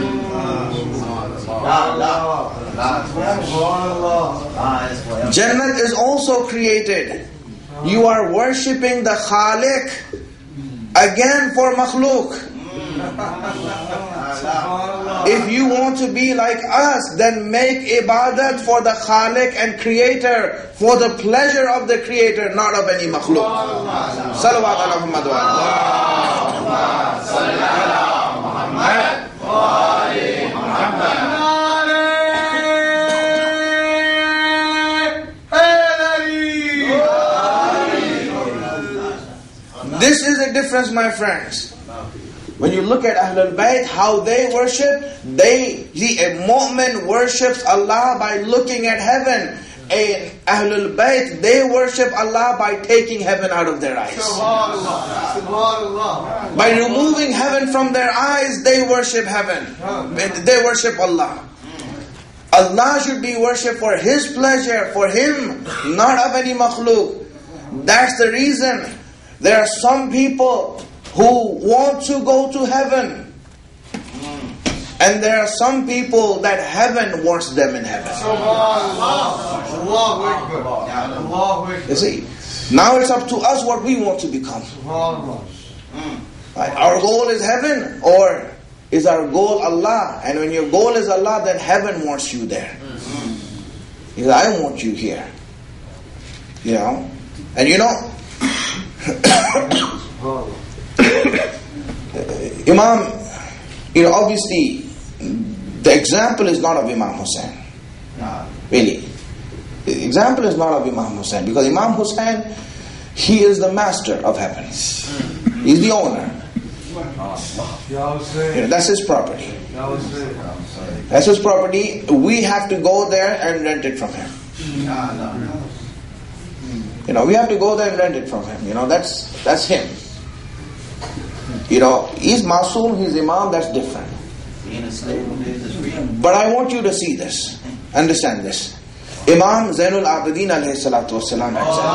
Jannat is also created. You are worshipping the Khaliq again for makhluk. If you want to be like us, then make ibadat for the Khaliq and Creator, for the pleasure of the Creator, not of any makhluk. Salawat ala Muhammad wa This is the difference, my friends. When you look at Ahlul Bayt, how they worship, a mu'min worships Allah by looking at heaven. Ahlul Bayt, they worship Allah by taking heaven out of their eyes. By removing heaven from their eyes, they worship heaven. They worship Allah. Allah should be worshipped for His pleasure, for Him, not of any makhluk. That's the reason there are some people who want to go to heaven. And there are some people that heaven wants them in heaven. You see, now it's up to us what we want to become. Right? Our goal is heaven, or is our goal Allah? And when your goal is Allah, then heaven wants you there. He says, I want you here. And Imam, obviously, the example is not of Imam Hussain. Really. The example is not of Imam Hussain. Because Imam Hussain, he is the master of heaven. He's the owner. That's his property. That's his property. We have to go there and rent it from him. We have to go there and rent it from him. That's him. He's Masoom, he's Imam, that's different. But I want you to see this. Understand this. Imam Zainul Abidin alayhi salatu wassalam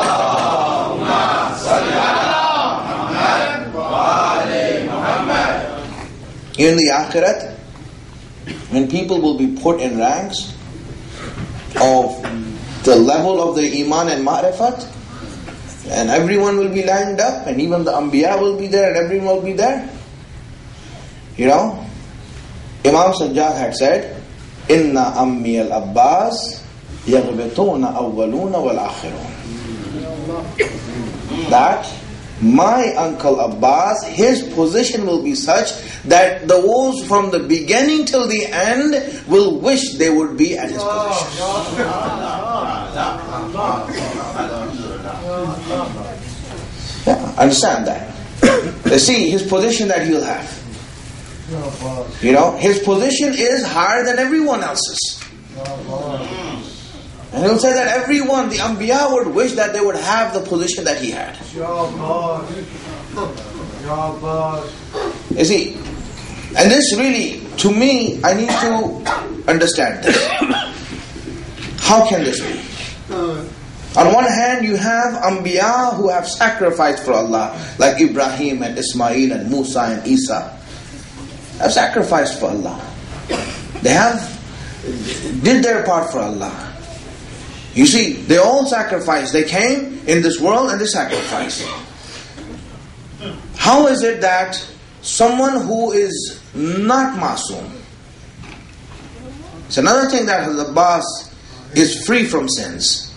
in the Akhirat, when people will be put in ranks of the level of the Iman and Ma'rifat, and everyone will be lined up, and even the Anbiya will be there, and everyone will be there. Imam Sajjad had said, Inna Ammi al-Abbas yaghbituna awwaluna wal-akhirun. That my uncle Abbas, his position will be such that those from the beginning till the end will wish they would be at his position. Yeah, understand that. See, his position that he'll have. His position is higher than everyone else's. And he'll say that everyone, the Anbiya, would wish that they would have the position that he had. You see, and this really, to me, I need to understand this. How can this be? On one hand, you have Anbiya who have sacrificed for Allah, like Ibrahim and Ismail and Musa and Isa. Have sacrificed for Allah. They did their part for Allah. You see, they all sacrificed. They came in this world and they sacrificed. How is it that someone who is not Masoom, it's another thing that Hazrat Abbas is free from sins,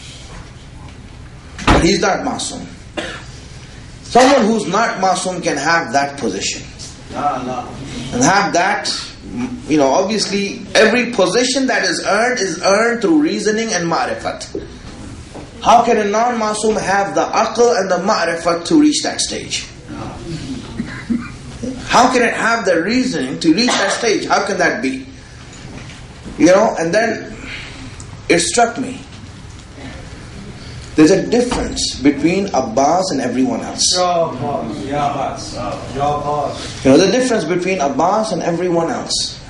but he's not Masoom. Someone who's not Masoom can have that position. And have that, obviously every position that is earned through reasoning and ma'rifat. How can a non-Masoom have the aql and the ma'rifat to reach that stage? How can it have the reasoning to reach that stage? How can that be? And then it struck me. There's a difference between Abbas and everyone else. The difference between Abbas and everyone else.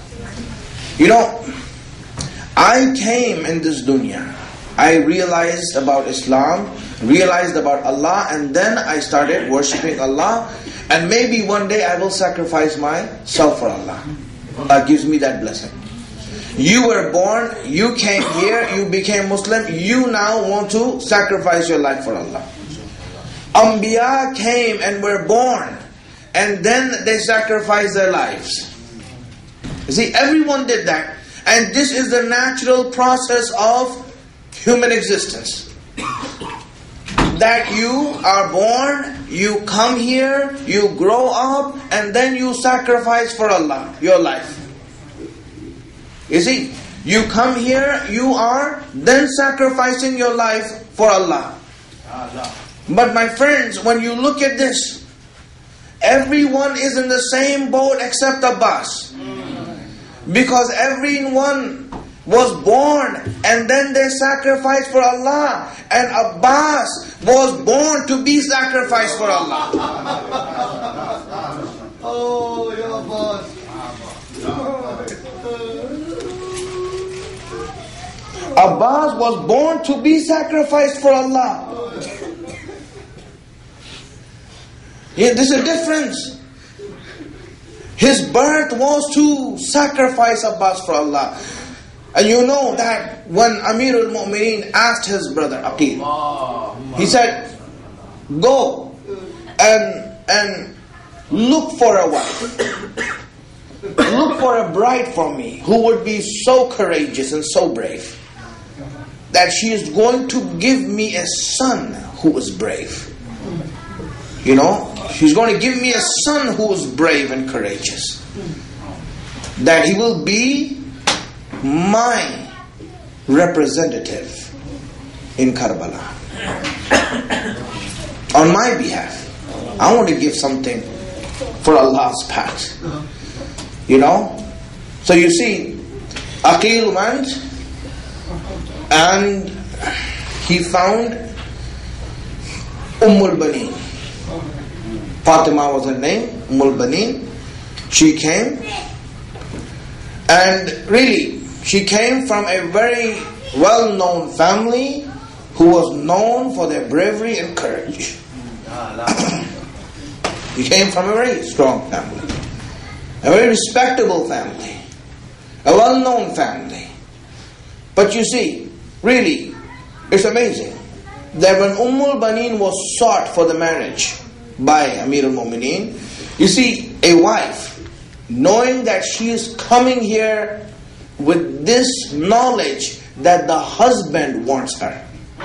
I came in this dunya. I realized about Islam, realized about Allah, and then I started worshipping Allah. And maybe one day I will sacrifice myself for Allah. Allah gives me that blessing. You were born, you came here, you became Muslim, you now want to sacrifice your life for Allah. Anbiya came and were born, and then they sacrificed their lives. You see, everyone did that. And this is the natural process of human existence. That you are born, you come here, you grow up, and then you sacrifice for Allah, your life. You see, you come here, you are then sacrificing your life for Allah. But my friends, when you look at this, everyone is in the same boat except Abbas. Because everyone was born and then they sacrificed for Allah. And Abbas was born to be sacrificed for Allah. Oh, your Abbas. Abbas was born to be sacrificed for Allah. There's a difference. His birth was to sacrifice Abbas for Allah. And you know that when Amir al-Mu'mineen asked his brother Aqil, he said, go and look for a wife. Look for a bride for me who would be so courageous and so brave that she is going to give me a son who is brave. She's going to give me a son who is brave and courageous. That he will be my representative in Karbala. On my behalf. I want to give something for Allah's path. So you see, Aqil went and he found al-Baneen. Fatima was her name, al-Baneen. She came, and really, she came from a very well-known family who was known for their bravery and courage. She came from a very strong family, a very respectable family, a well-known family. But you see, really, it's amazing that when al-Baneen was sought for the marriage by Amir al-Mu'mineen, you see, a wife, knowing that she is coming here with this knowledge that the husband wants her.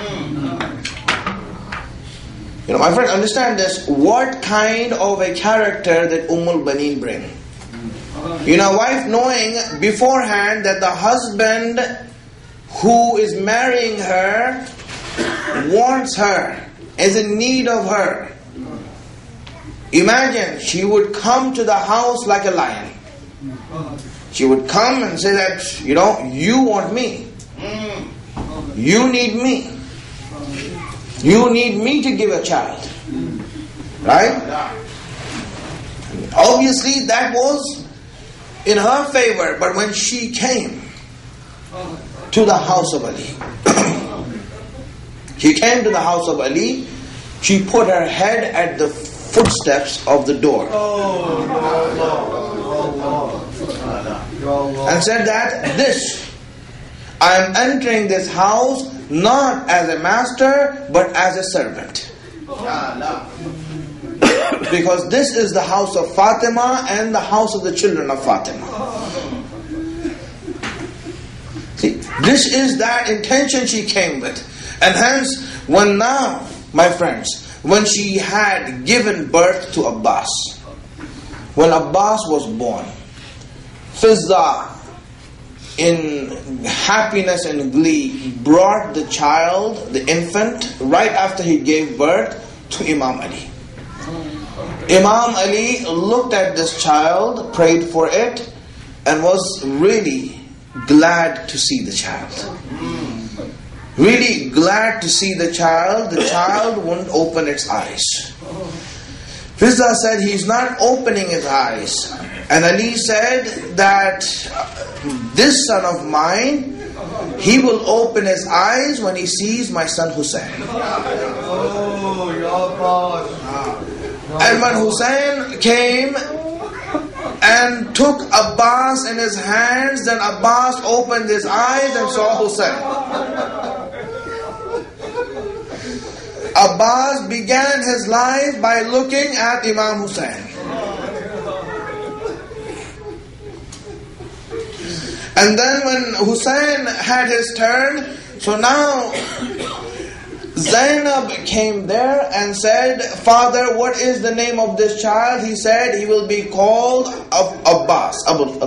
My friend, understand this. What kind of a character that al-Baneen bring? A wife knowing beforehand that the husband who is marrying her wants her, is in need of her. Imagine, she would come to the house like a lion. She would come and say that, you want me. You need me. You need me to give a child. Right? Obviously that was in her favor. But when she came to the house of Ali, she came to the house of Ali, she put her head at the footsteps of the door and said that I am entering this house not as a master but as a servant, because this is the house of Fatima and the house of the children of Fatima. See, this is that intention she came with. And hence, when now, my friends, when she had given birth to Abbas, when Abbas was born, Fizza, in happiness and glee, brought the child, the infant, right after he gave birth to Imam Ali. Imam Ali looked at this child, prayed for it, and was really glad to see the child. Really glad to see the child. The child wouldn't open its eyes. Fizza said, he's not opening his eyes. And Ali said that this son of mine, he will open his eyes when he sees my son Hussein. And when Hussein came and took Abbas in his hands, then Abbas opened his eyes and saw Hussein. Abbas began his life by looking at Imam Hussein. And then when Hussein had his turn, so now Zainab came there and said, Father, what is the name of this child? He said, he will be called Abbas.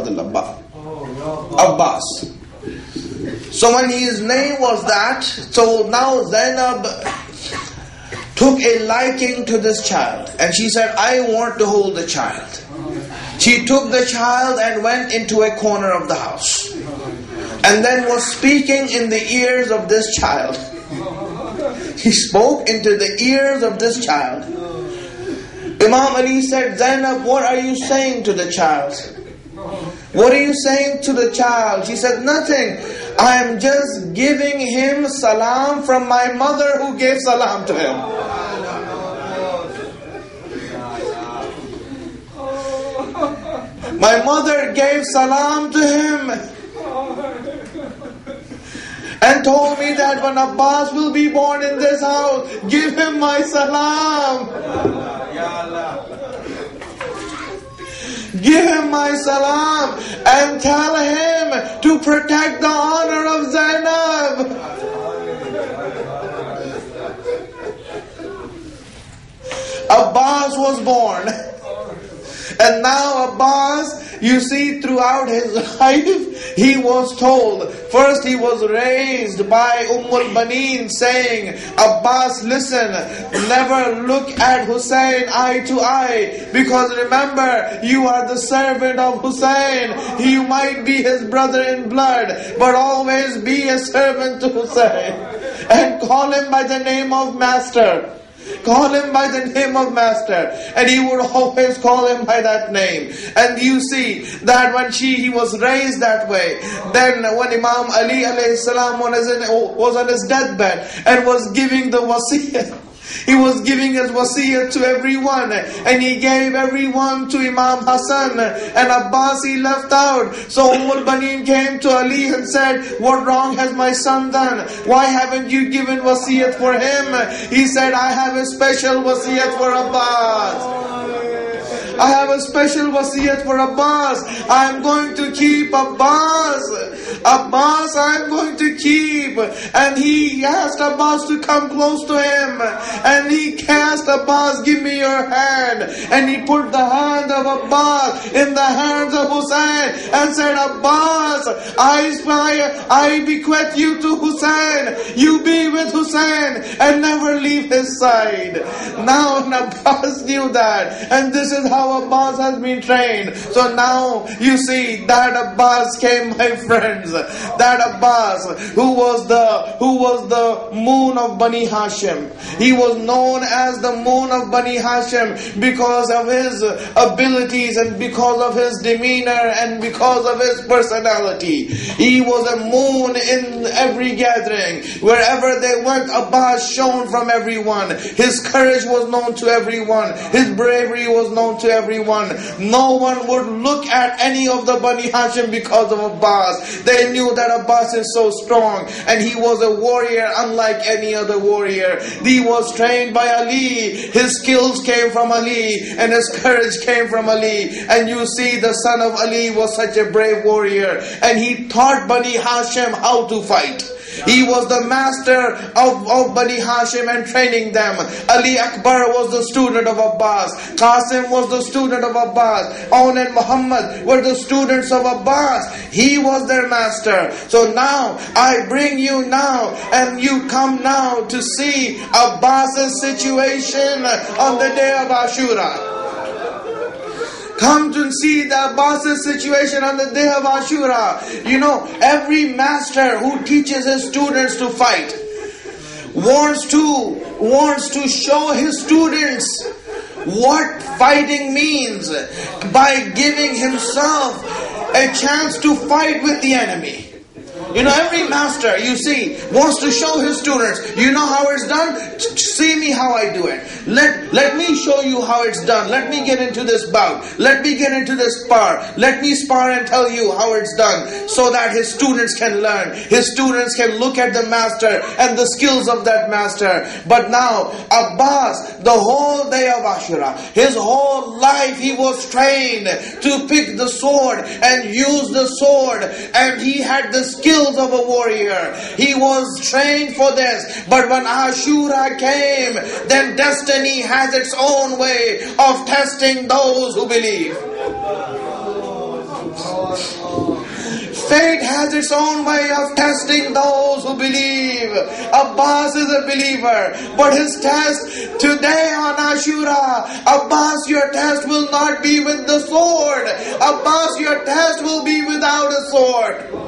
Abbas. So when his name was that, so now Zainab took a liking to this child. And she said, I want to hold the child. She took the child and went into a corner of the house. And then was speaking in the ears of this child. He spoke into the ears of this child. Imam Ali said, Zainab, what are you saying to the child? What are you saying to the child? She said, nothing. I am just giving him salam from my mother who gave salam to him. My mother gave salam to him and told me that when Abbas will be born in this house, give him my salam. Give him my salam and tell him to protect the honor of Zainab. Abbas was born. And now Abbas, you see, throughout his life, he was told. First he was raised by al-Baneen saying, Abbas, listen, never look at Hussein eye to eye. Because remember, you are the servant of Hussein. You might be his brother in blood, but always be a servant to Hussein. And call him by the name of master. Call him by the name of master. And he would always call him by that name. And you see that when he was raised that way, then when Imam Ali alayhi salam was on his deathbed and was giving the wasiyah, he was giving his wasiyah to everyone, and he gave everyone to Imam Hassan, and Abbas he left out. So al-Baneen came to Ali and said, what wrong has my son done? Why haven't you given wasiyat for him? He said, I have a special wasiyat for Abbas. I have a special wasiyat for Abbas. I am going to keep Abbas. Abbas I am going to keep. And he asked Abbas to come close to him. And he asked Abbas, give me your hand. And he put the hand of Abbas in the hands of Hussein and said, Abbas, I bequeath you to Hussein. You be with Hussein and never leave his side. Now Abbas knew that. And this is how Abbas has been trained. So now you see that Abbas came, my friends. friends, that Abbas, who was the moon of Bani Hashim. He was known as the moon of Bani Hashim because of his abilities and because of his demeanor and because of his personality. He was a moon in every gathering. Wherever they went, Abbas shone from everyone. His courage was known to everyone. His bravery was known to everyone. No one would look at any of the Bani Hashim because of Abbas. They knew that Abbas is so strong and he was a warrior unlike any other warrior. He was trained by Ali. His skills came from Ali and his courage came from Ali. And you see, the son of Ali was such a brave warrior, and he taught Bani Hashim how to fight. He was the master of Bani Hashim and training them. Ali Akbar was the student of Abbas. Qasim was the student of Abbas. Aun and Muhammad were the students of Abbas. He was their master. So now I bring you now, and you come now to see Abbas's situation on the day of Ashura. Come to see the Abbas's situation on the day of Ashura. You know, every master who teaches his students to fight wants to show his students what fighting means by giving himself a chance to fight with the enemy. You know, every master, you see, wants to show his students, you know how it's done? See me how I do it. Let me show you how it's done. Let me get into this bout. Let me get into this spar. Let me spar and tell you how it's done, so that his students can learn. His students can look at the master and the skills of that master. But now, Abbas, the whole day of Ashura, his whole life he was trained to pick the sword and use the sword. And he had the skills of a warrior. He was trained for this. But when Ashura came, then destiny has its own way of testing those who believe. Fate has its own way of testing those who believe. Abbas is a believer, but his test today on Ashura, Abbas, your test will not be with the sword. Abbas, your test will be without a sword.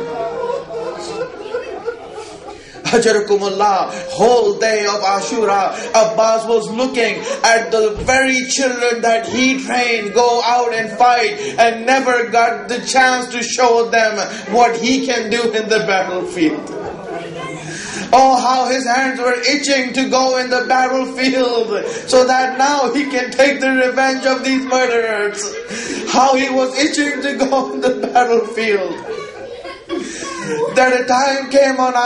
Ajarakumullah, whole day of Ashura, Abbas was looking at the very children that he trained go out and fight, and never got the chance to show them what he can do in the battlefield. Oh, how his hands were itching to go in the battlefield, so that now he can take the revenge of these murderers. How he was itching to go in the battlefield. That a time came on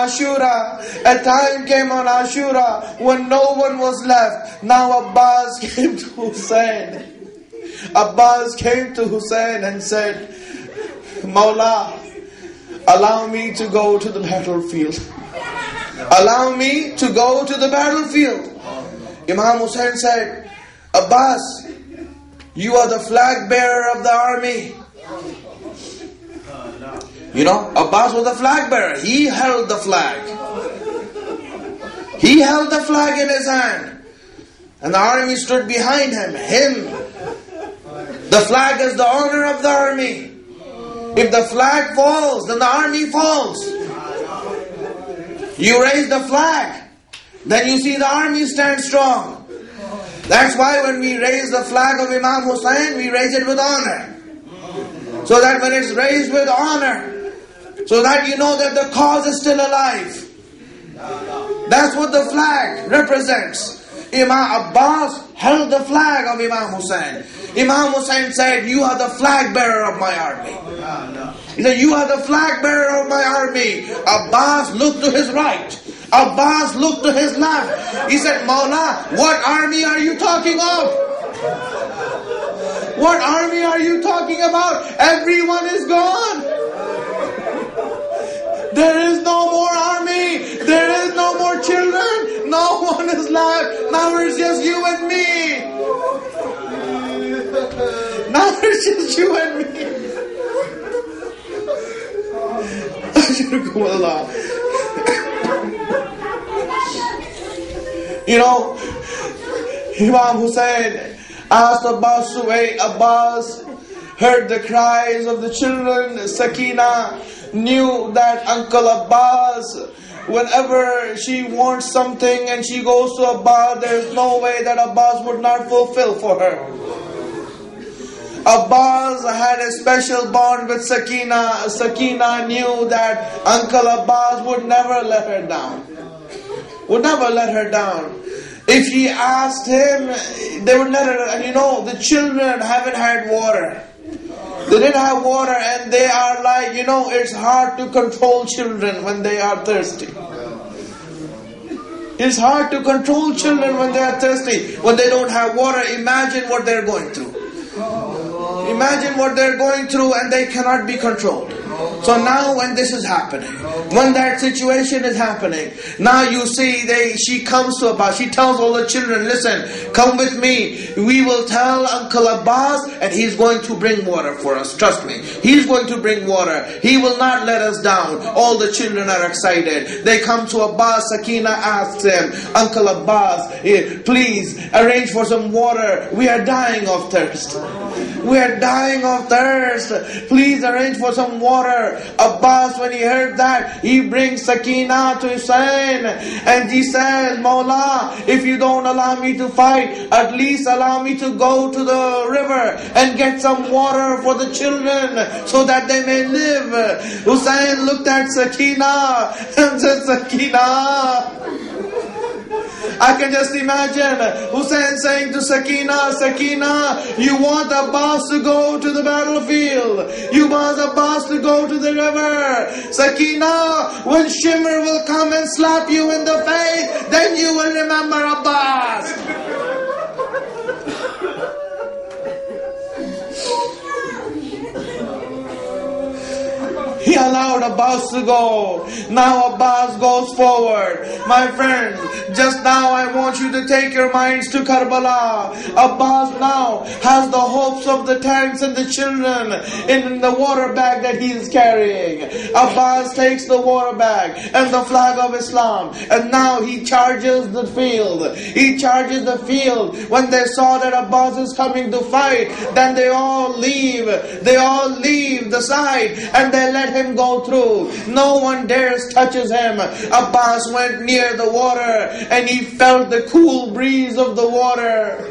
Ashura when no one was left. Now Abbas came to Hussein. Abbas came to Hussein and said, Mawla, allow me to go to the battlefield. Allow me to go to the battlefield. Imam Hussein said, Abbas, you are the flag bearer of the army. You know, Abbas was the flag bearer. He held the flag. He held the flag in his hand. And the army stood behind him. The flag is the honor of the army. If the flag falls, then the army falls. You raise the flag, then you see the army stand strong. That's why when we raise the flag of Imam Hussein, we raise it with honor. So that when it's raised with honor, so that you know that the cause is still alive. That's what the flag represents. Imam Abbas held the flag of Imam Hussein. Imam Hussein said, you are the flag bearer of my army. He said, you are the flag bearer of my army. Abbas looked to his right. Abbas looked to his left. He said, Mawla, what army are you talking of? What army are you talking about? Everyone is gone. There is no more army. There is no more children. No one is left. Now it's just you and me. Now it's just you and me. You know, Imam Hussein asked Abbas to wait. Abbas heard the cries of the children, Sakina, knew that Uncle Abbas, whenever she wants something and she goes to Abbas, there's no way that Abbas would not fulfill for her. Abbas had a special bond with Sakina. Sakina knew that Uncle Abbas would never let her down. Would never let her down. If she asked him, they would let her. And the children haven't had water. They didn't have water, and they are like, it's hard to control children when they are thirsty. It's hard to control children when they are thirsty, when they don't have water. Imagine what they're going through. Imagine what they're going through, and they cannot be controlled. So now when this is happening, when that situation is happening, now you see she comes to Abbas, she tells all the children, listen, come with me, we will tell Uncle Abbas and he's going to bring water for us, trust me, he's going to bring water, he will not let us down. All the children are excited. They come to Abbas. Sakina asks him, Uncle Abbas, please arrange for some water, we are dying of thirst. We are dying of thirst. Please arrange for some water. Abbas, when he heard that, he brings Sakina to Hussein and he says, Mawla, if you don't allow me to fight, at least allow me to go to the river and get some water for the children so that they may live. Hussein looked at Sakina and said, Sakina, I can just imagine Hussein saying to Sakina, Sakina, you want Abbas to go to the battlefield. You want Abbas to go to the river. Sakina, when Shimr will come and slap you in the face, then you will remember Abbas. He allowed Abbas to go. Now Abbas goes forward. My friends, just now I want you to take your minds to Karbala. Abbas now has the hopes of the tanks and the children in the water bag that he is carrying. Abbas takes the water bag and the flag of Islam, and now he charges the field. He charges the field. When they saw that Abbas is coming to fight, then they all leave. They all leave the side and they let him go through. No one dares touches him. Abbas went near the water and he felt the cool breeze of the water.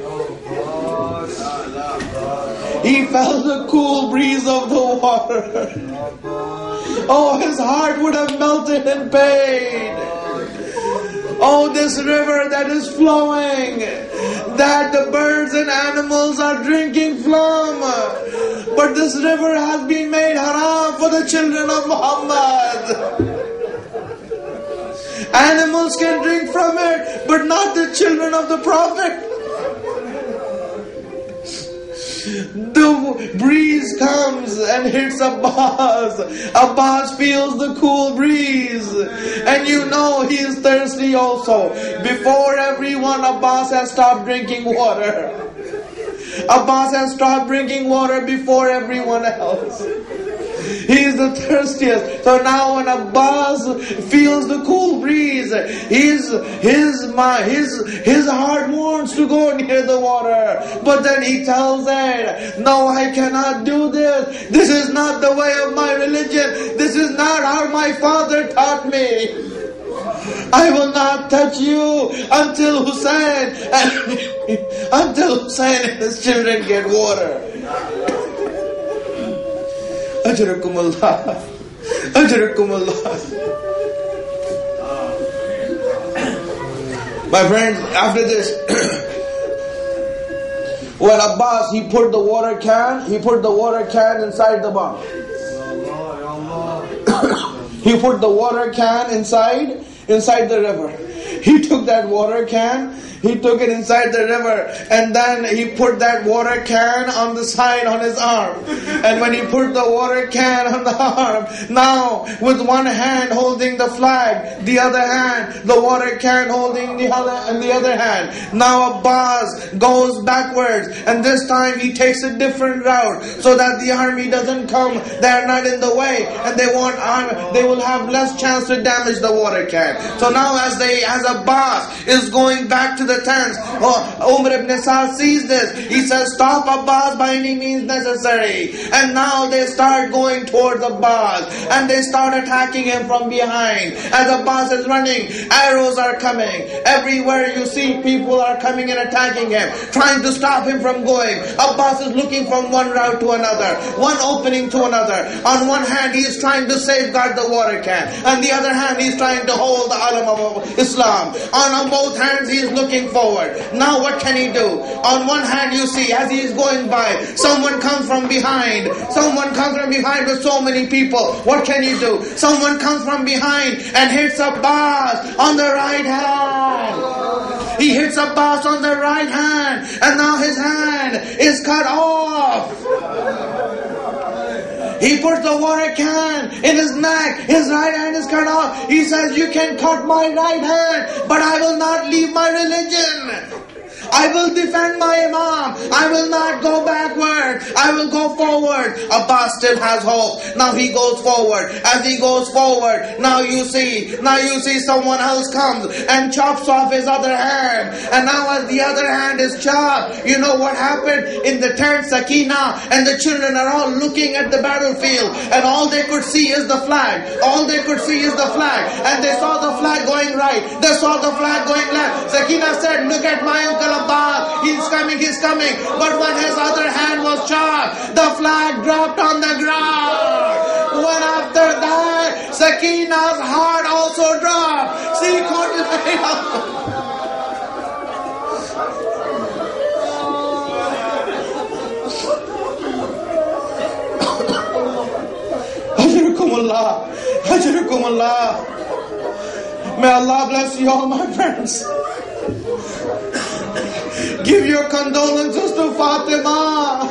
He felt the cool breeze of the water. Oh, his heart would have melted in pain. Oh, this river that is flowing, that the birds and animals are drinking from. But this river has been made haram for the children of Muhammad. Animals can drink from it, but not the children of the Prophet. The breeze comes and hits Abbas. Abbas feels the cool breeze. And he is thirsty also. Before everyone, Abbas has stopped drinking water. Abbas has stopped drinking water before everyone else. He is the thirstiest. So now when Abbas feels the cool breeze, his heart wants to go near the water. But then he tells it, no, I cannot do this. This is not the way of my religion. This is not how my father taught me. I will not touch you until Hussein and his children get water. Ajrakumullah. Ajrakumullah. My friends, after this, when Abbas, he put the water can inside the bomb. He put the water can inside the river. He took that water can, he took it inside the river, and then he put that water can on the side on his arm. And when he put the water can on the arm, now with one hand holding the flag, the other hand, the water can holding the other hand. Now Abbas goes backwards, and this time he takes a different route so that the army doesn't come, they're not in the way, and they will have less chance to damage the water can. So now as Abbas is going back to the tents. Umar ibn Sa'd sees this. He says, stop Abbas by any means necessary. And now they start going towards Abbas. And they start attacking him from behind. As Abbas is running, arrows are coming. Everywhere you see, people are coming and attacking him, trying to stop him from going. Abbas is looking from one route to another, one opening to another. On one hand, he is trying to safeguard the water can. On the other hand, he is trying to hold the alam of Islam. On both hands, he is looking forward. Now what can he do? On one hand, you see, as he is going by, someone comes from behind. Someone comes from behind with so many people. What can he do? Someone comes from behind and hits Abbas on the right hand. He hits Abbas on the right hand, and now his hand is cut off. He puts the water can in his neck. His right hand is cut off. He says, you can cut my right hand, but I will not leave my religion. I will defend my Imam. I will not go backward. I will go forward. Abbas still has hope. Now he goes forward. As he goes forward, now you see someone else comes and chops off his other hand. And now as the other hand is chopped, you know what happened? In the tent, Sakina and the children are all looking at the battlefield, and all they could see is the flag. All they could see is the flag. And they saw the flag going right. They saw the flag going left. Sakina said, look at my uncle Abbas. He's coming. But when his other hand was chopped, the flag dropped on the ground. When after that, Sakina's heart also dropped. She couldn't. Ajrukum Allah. May Allah bless you all, my friends. Give your condolences to Fatima.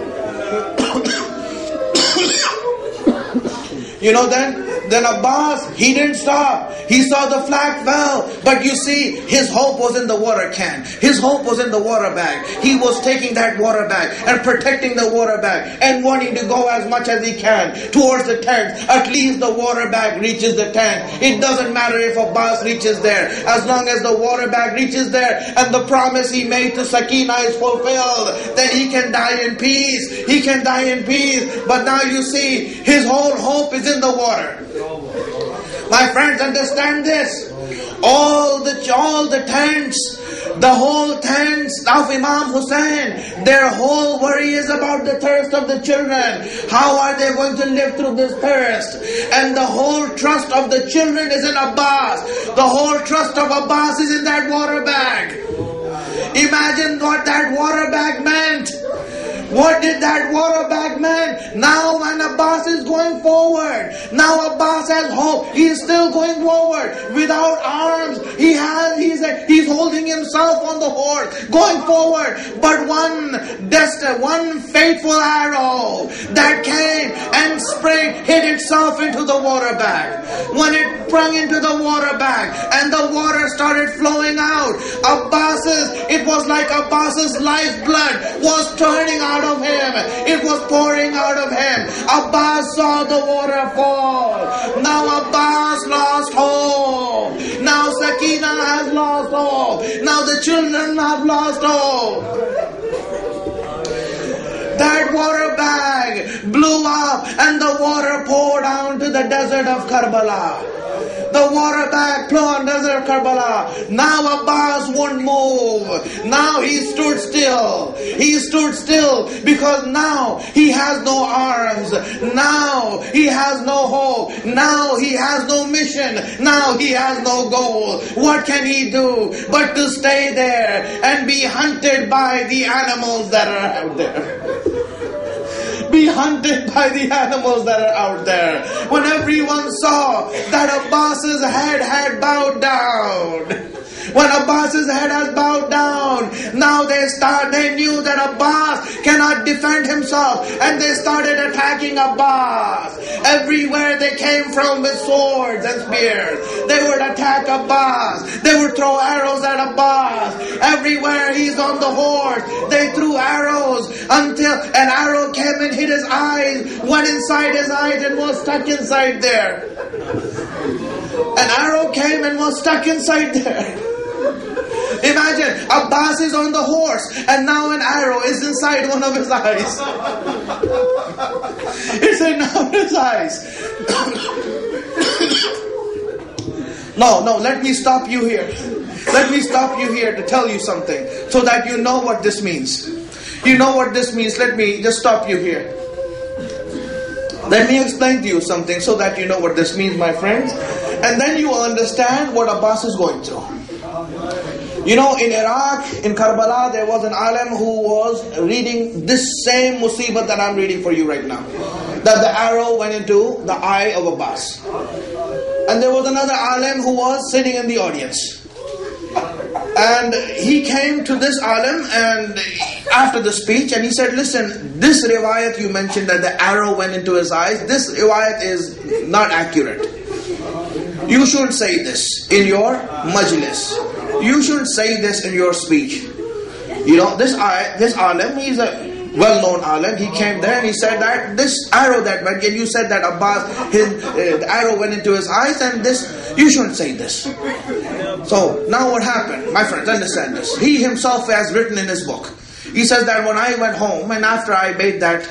You know, then Abbas, he didn't stop. He saw the flag fell. But you see, his hope was in the water can. His hope was in the water bag. He was taking that water bag and protecting the water bag and wanting to go as much as he can towards the tent. At least the water bag reaches the tent. It doesn't matter if Abbas reaches there. As long as the water bag reaches there and the promise he made to Sakina is fulfilled, then he can die in peace. He can die in peace. But now you see, his whole hope is in the water. My friends, understand this. All the tents, the whole tents of Imam Hussein, their whole worry is about the thirst of the children. How are they going to live through this thirst? And the whole trust of the children is in Abbas. The whole trust of Abbas is in that water bag. Imagine what that water bag meant. What did that water bag mean? Now when Abbas is going forward, now Abbas has hope. He is still going forward without arms. He's holding himself on the horse, going forward. But one fateful arrow that came and hit itself into the water bag. When it sprung into the water bag and the water started flowing out, it was like Abbas's lifeblood was turning out of him. It was pouring out of him. Abbas saw the water fall. Now Abbas lost hope. Now Sakina has lost hope. Now the children have lost hope. That water bag blew up and the water poured down to the desert of Karbala. The water bag flew on the desert of Karbala. Now Abbas won't move. Now he stood still. He stood still because now he has no arms. Now he has no hope. Now he has no mission. Now he has no goal. What can he do but to stay there and be hunted by the animals that are out there? Be hunted by the animals that are out there. When everyone saw that Abbas's head had bowed down, when Abbas's head has bowed down, now they knew that Abbas cannot defend himself, and they started attacking Abbas. Everywhere they came from with swords and spears, they would attack Abbas. They would throw arrows at Abbas. Everywhere he's on the horse, they threw arrows until an arrow came and hit his eyes, went inside his eyes and was stuck inside there. An arrow came and was stuck inside there. Imagine, Abbas is on the horse and now an arrow is inside one of his eyes. It's in his eyes. No, let me stop you here. Let me stop you here to tell you something so that you know what this means. You know what this means. Let me just stop you here. Let me explain to you something so that you know what this means, my friends. And then you will understand what Abbas is going through. You know, in Iraq, in Karbala, there was an alim who was reading this same musibah that I'm reading for you right now. That the arrow went into the eye of Abbas. And there was another alim who was sitting in the audience. And he came to this alim and after the speech and he said, listen, this riwayat you mentioned that the arrow went into his eyes, this riwayat is not accurate. You shouldn't say this in your majlis. You shouldn't say this in your speech. You know, this alim, he's a well-known alim. He came there and he said that this arrow that went, and you said that Abbas, the arrow went into his eyes, and this, you shouldn't say this. So now what happened? My friends, understand this. He himself has written in his book. He says that when I went home and after I made that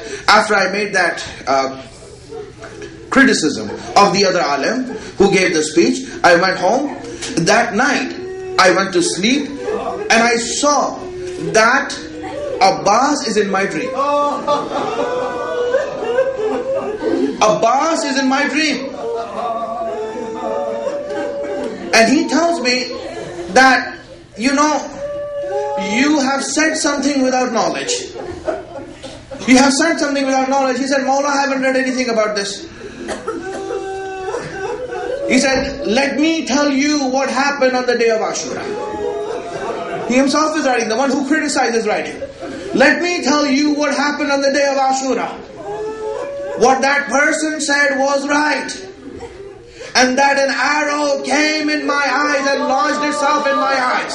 criticism of the other alim who gave the speech, I went home. That night, I went to sleep and I saw that Abbas is in my dream. Abbas is in my dream. And he tells me that, you know, you have said something without knowledge. You have said something without knowledge. He said, Mawla, I haven't read anything about this. He said, let me tell you what happened on the day of Ashura. He himself is writing, the one who criticized is writing. Let me tell you what happened on the day of Ashura. What that person said was right. And that an arrow came in my eyes and lodged itself in my eyes.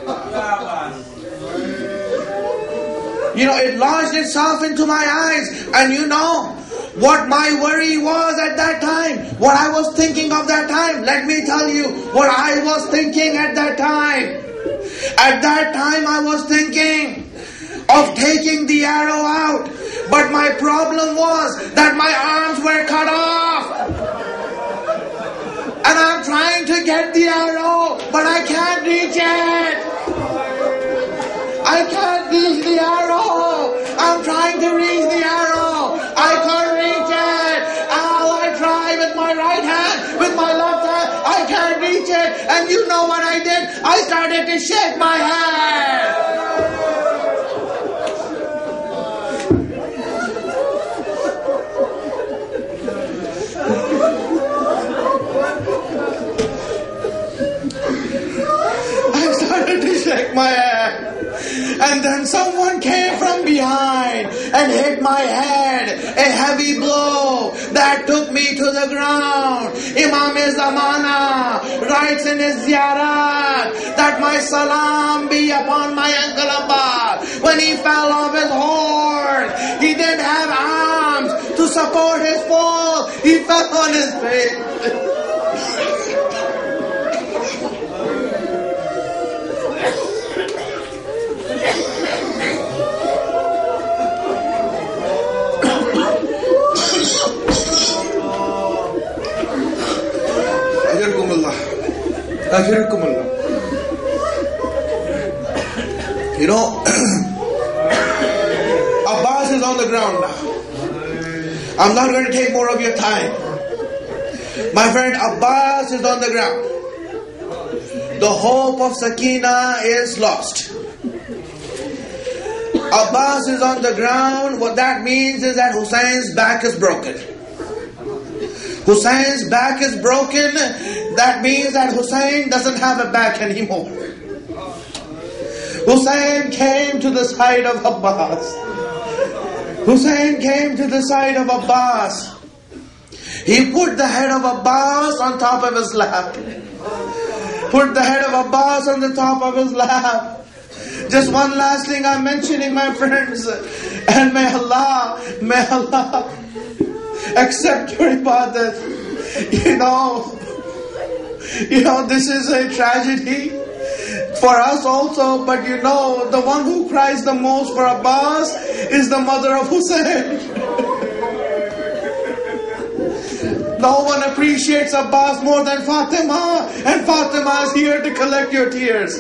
You know, it lodged itself into my eyes. And you know what my worry was at that time, what I was thinking of that time. Let me tell you what I was thinking at that time. At that time I was thinking of taking the arrow out. But my problem was that my arms were cut off. And I'm trying to get the arrow, but I can't reach it. I can't reach the arrow. I'm trying to reach the arrow. I can't reach it. Oh, I try with my right hand, with my left hand. I can't reach it. And you know what I did? I started to shake my hand. Shake my head. And then someone came from behind and hit my head, a heavy blow that took me to the ground. Imam Zamana writes in his ziyarat that my salam be upon my Uncle Abbas. When he fell off his horse, he didn't have arms to support his fall. He fell on his face. You know, Abbas is on the ground now. I'm not going to take more of your time. My friend, Abbas is on the ground. The hope of Sakina is lost. Abbas is on the ground. What that means is that Hussein's back is broken. Hussein's back is broken. That means that Hussein doesn't have a back anymore. Hussein came to the side of Abbas. Hussein came to the side of Abbas. He put the head of Abbas on top of his lap. Put the head of Abbas on the top of his lap. Just one last thing I'm mentioning, my friends. And may Allah accept your ibadat. You know, this is a tragedy for us also, but you know, the one who cries the most for Abbas is the mother of Hussein. No one appreciates Abbas more than Fatima, and Fatima is here to collect your tears.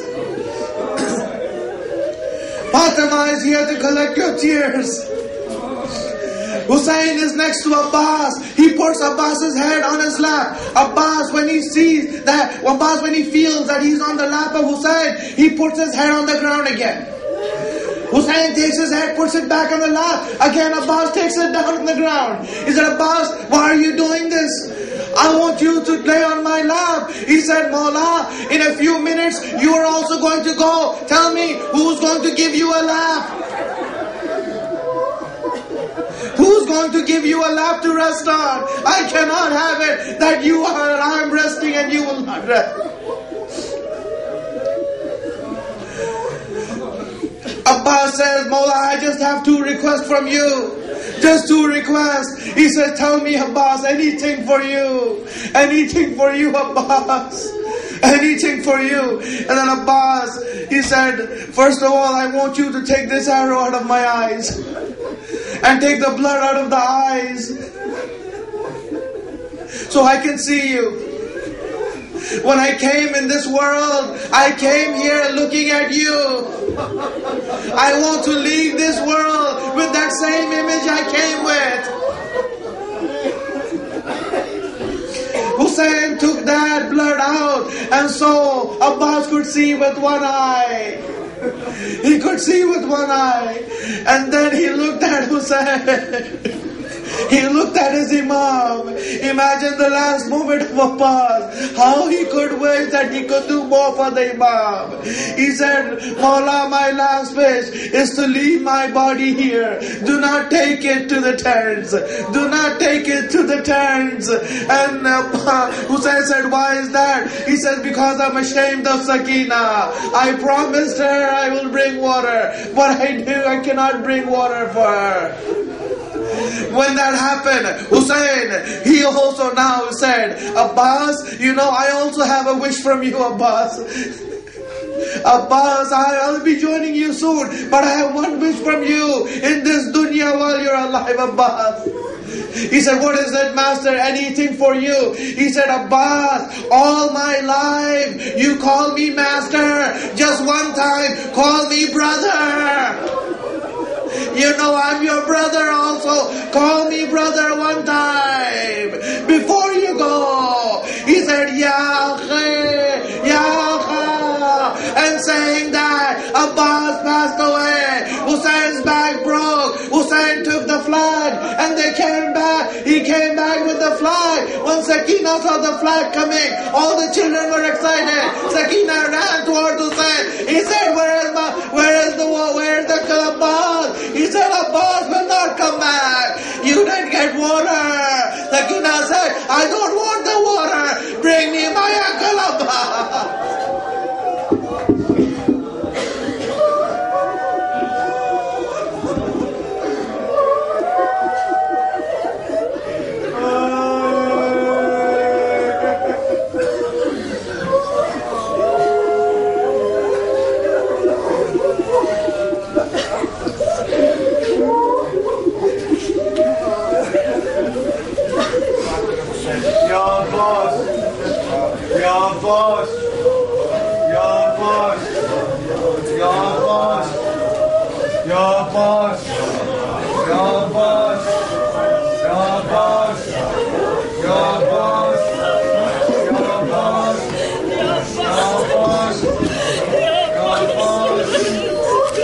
Fatima is here to collect your tears. Hussein is next to Abbas. He puts Abbas's head on his lap. Abbas, when he feels that he's on the lap of Hussein, he puts his head on the ground again. Hussein takes his head, puts it back on the lap. Again, Abbas takes it down on the ground. He said, Abbas, why are you doing this? I want you to lay on my lap. He said, Mawla, in a few minutes, you are also going to go. Tell me, who's going to give you a lap? Who's going to give you a lap to rest on? I cannot have it that you are and I am resting and you will not rest. Abbas says, Mawla, I just have 2 requests from you. Just 2 requests. He said, tell me, Abbas, anything for you. Anything for you, Abbas. Anything for you. And then Abbas, he said, first of all, I want you to take this arrow out of my eyes. And take the blood out of the eyes. So I can see you. When I came in this world, I came here looking at you. I want to leave this world with that same image I came with. Hussein took that blood out, and so Abbas could see with one eye. He could see with one eye. And then he looked at Hussein. He looked at his Imam. Imagine the last moment of Abbas. How he could wish that he could do more for the Imam. He said, Mawla, my last wish is to leave my body here. Do not take it to the tents. Do not take it to the tents. And Hussein said, why is that? He said, because I'm ashamed of Sakina. I promised her I will bring water. But I cannot bring water for her. When that happened, Hussein, he also now said, Abbas, you know, I also have a wish from you, Abbas. Abbas, I'll be joining you soon, but I have one wish from you in this dunya while you're alive, Abbas. He said, what is it, master? Anything for you? He said, Abbas, all my life you call me master. Just one time, call me brother. You know I'm your brother also. Call me brother one time before you go. He said, Ya akhi, Ya akha. And saying that, Abbas passed away. Hussein's back broke. Hussein took the flag and they came back. He came back with the flag. When Sakina saw the flag coming, all the children were excited. Sakina ran towards Hussein. He said, where is the Abbas? He said, Abbas will not come back. You didn't get water. Sakina said, I don't want the water. Bring me my uncle Abbas. Abbas, Ya Abbas, Ya Abbas, Ya Abbas, Ya Abbas.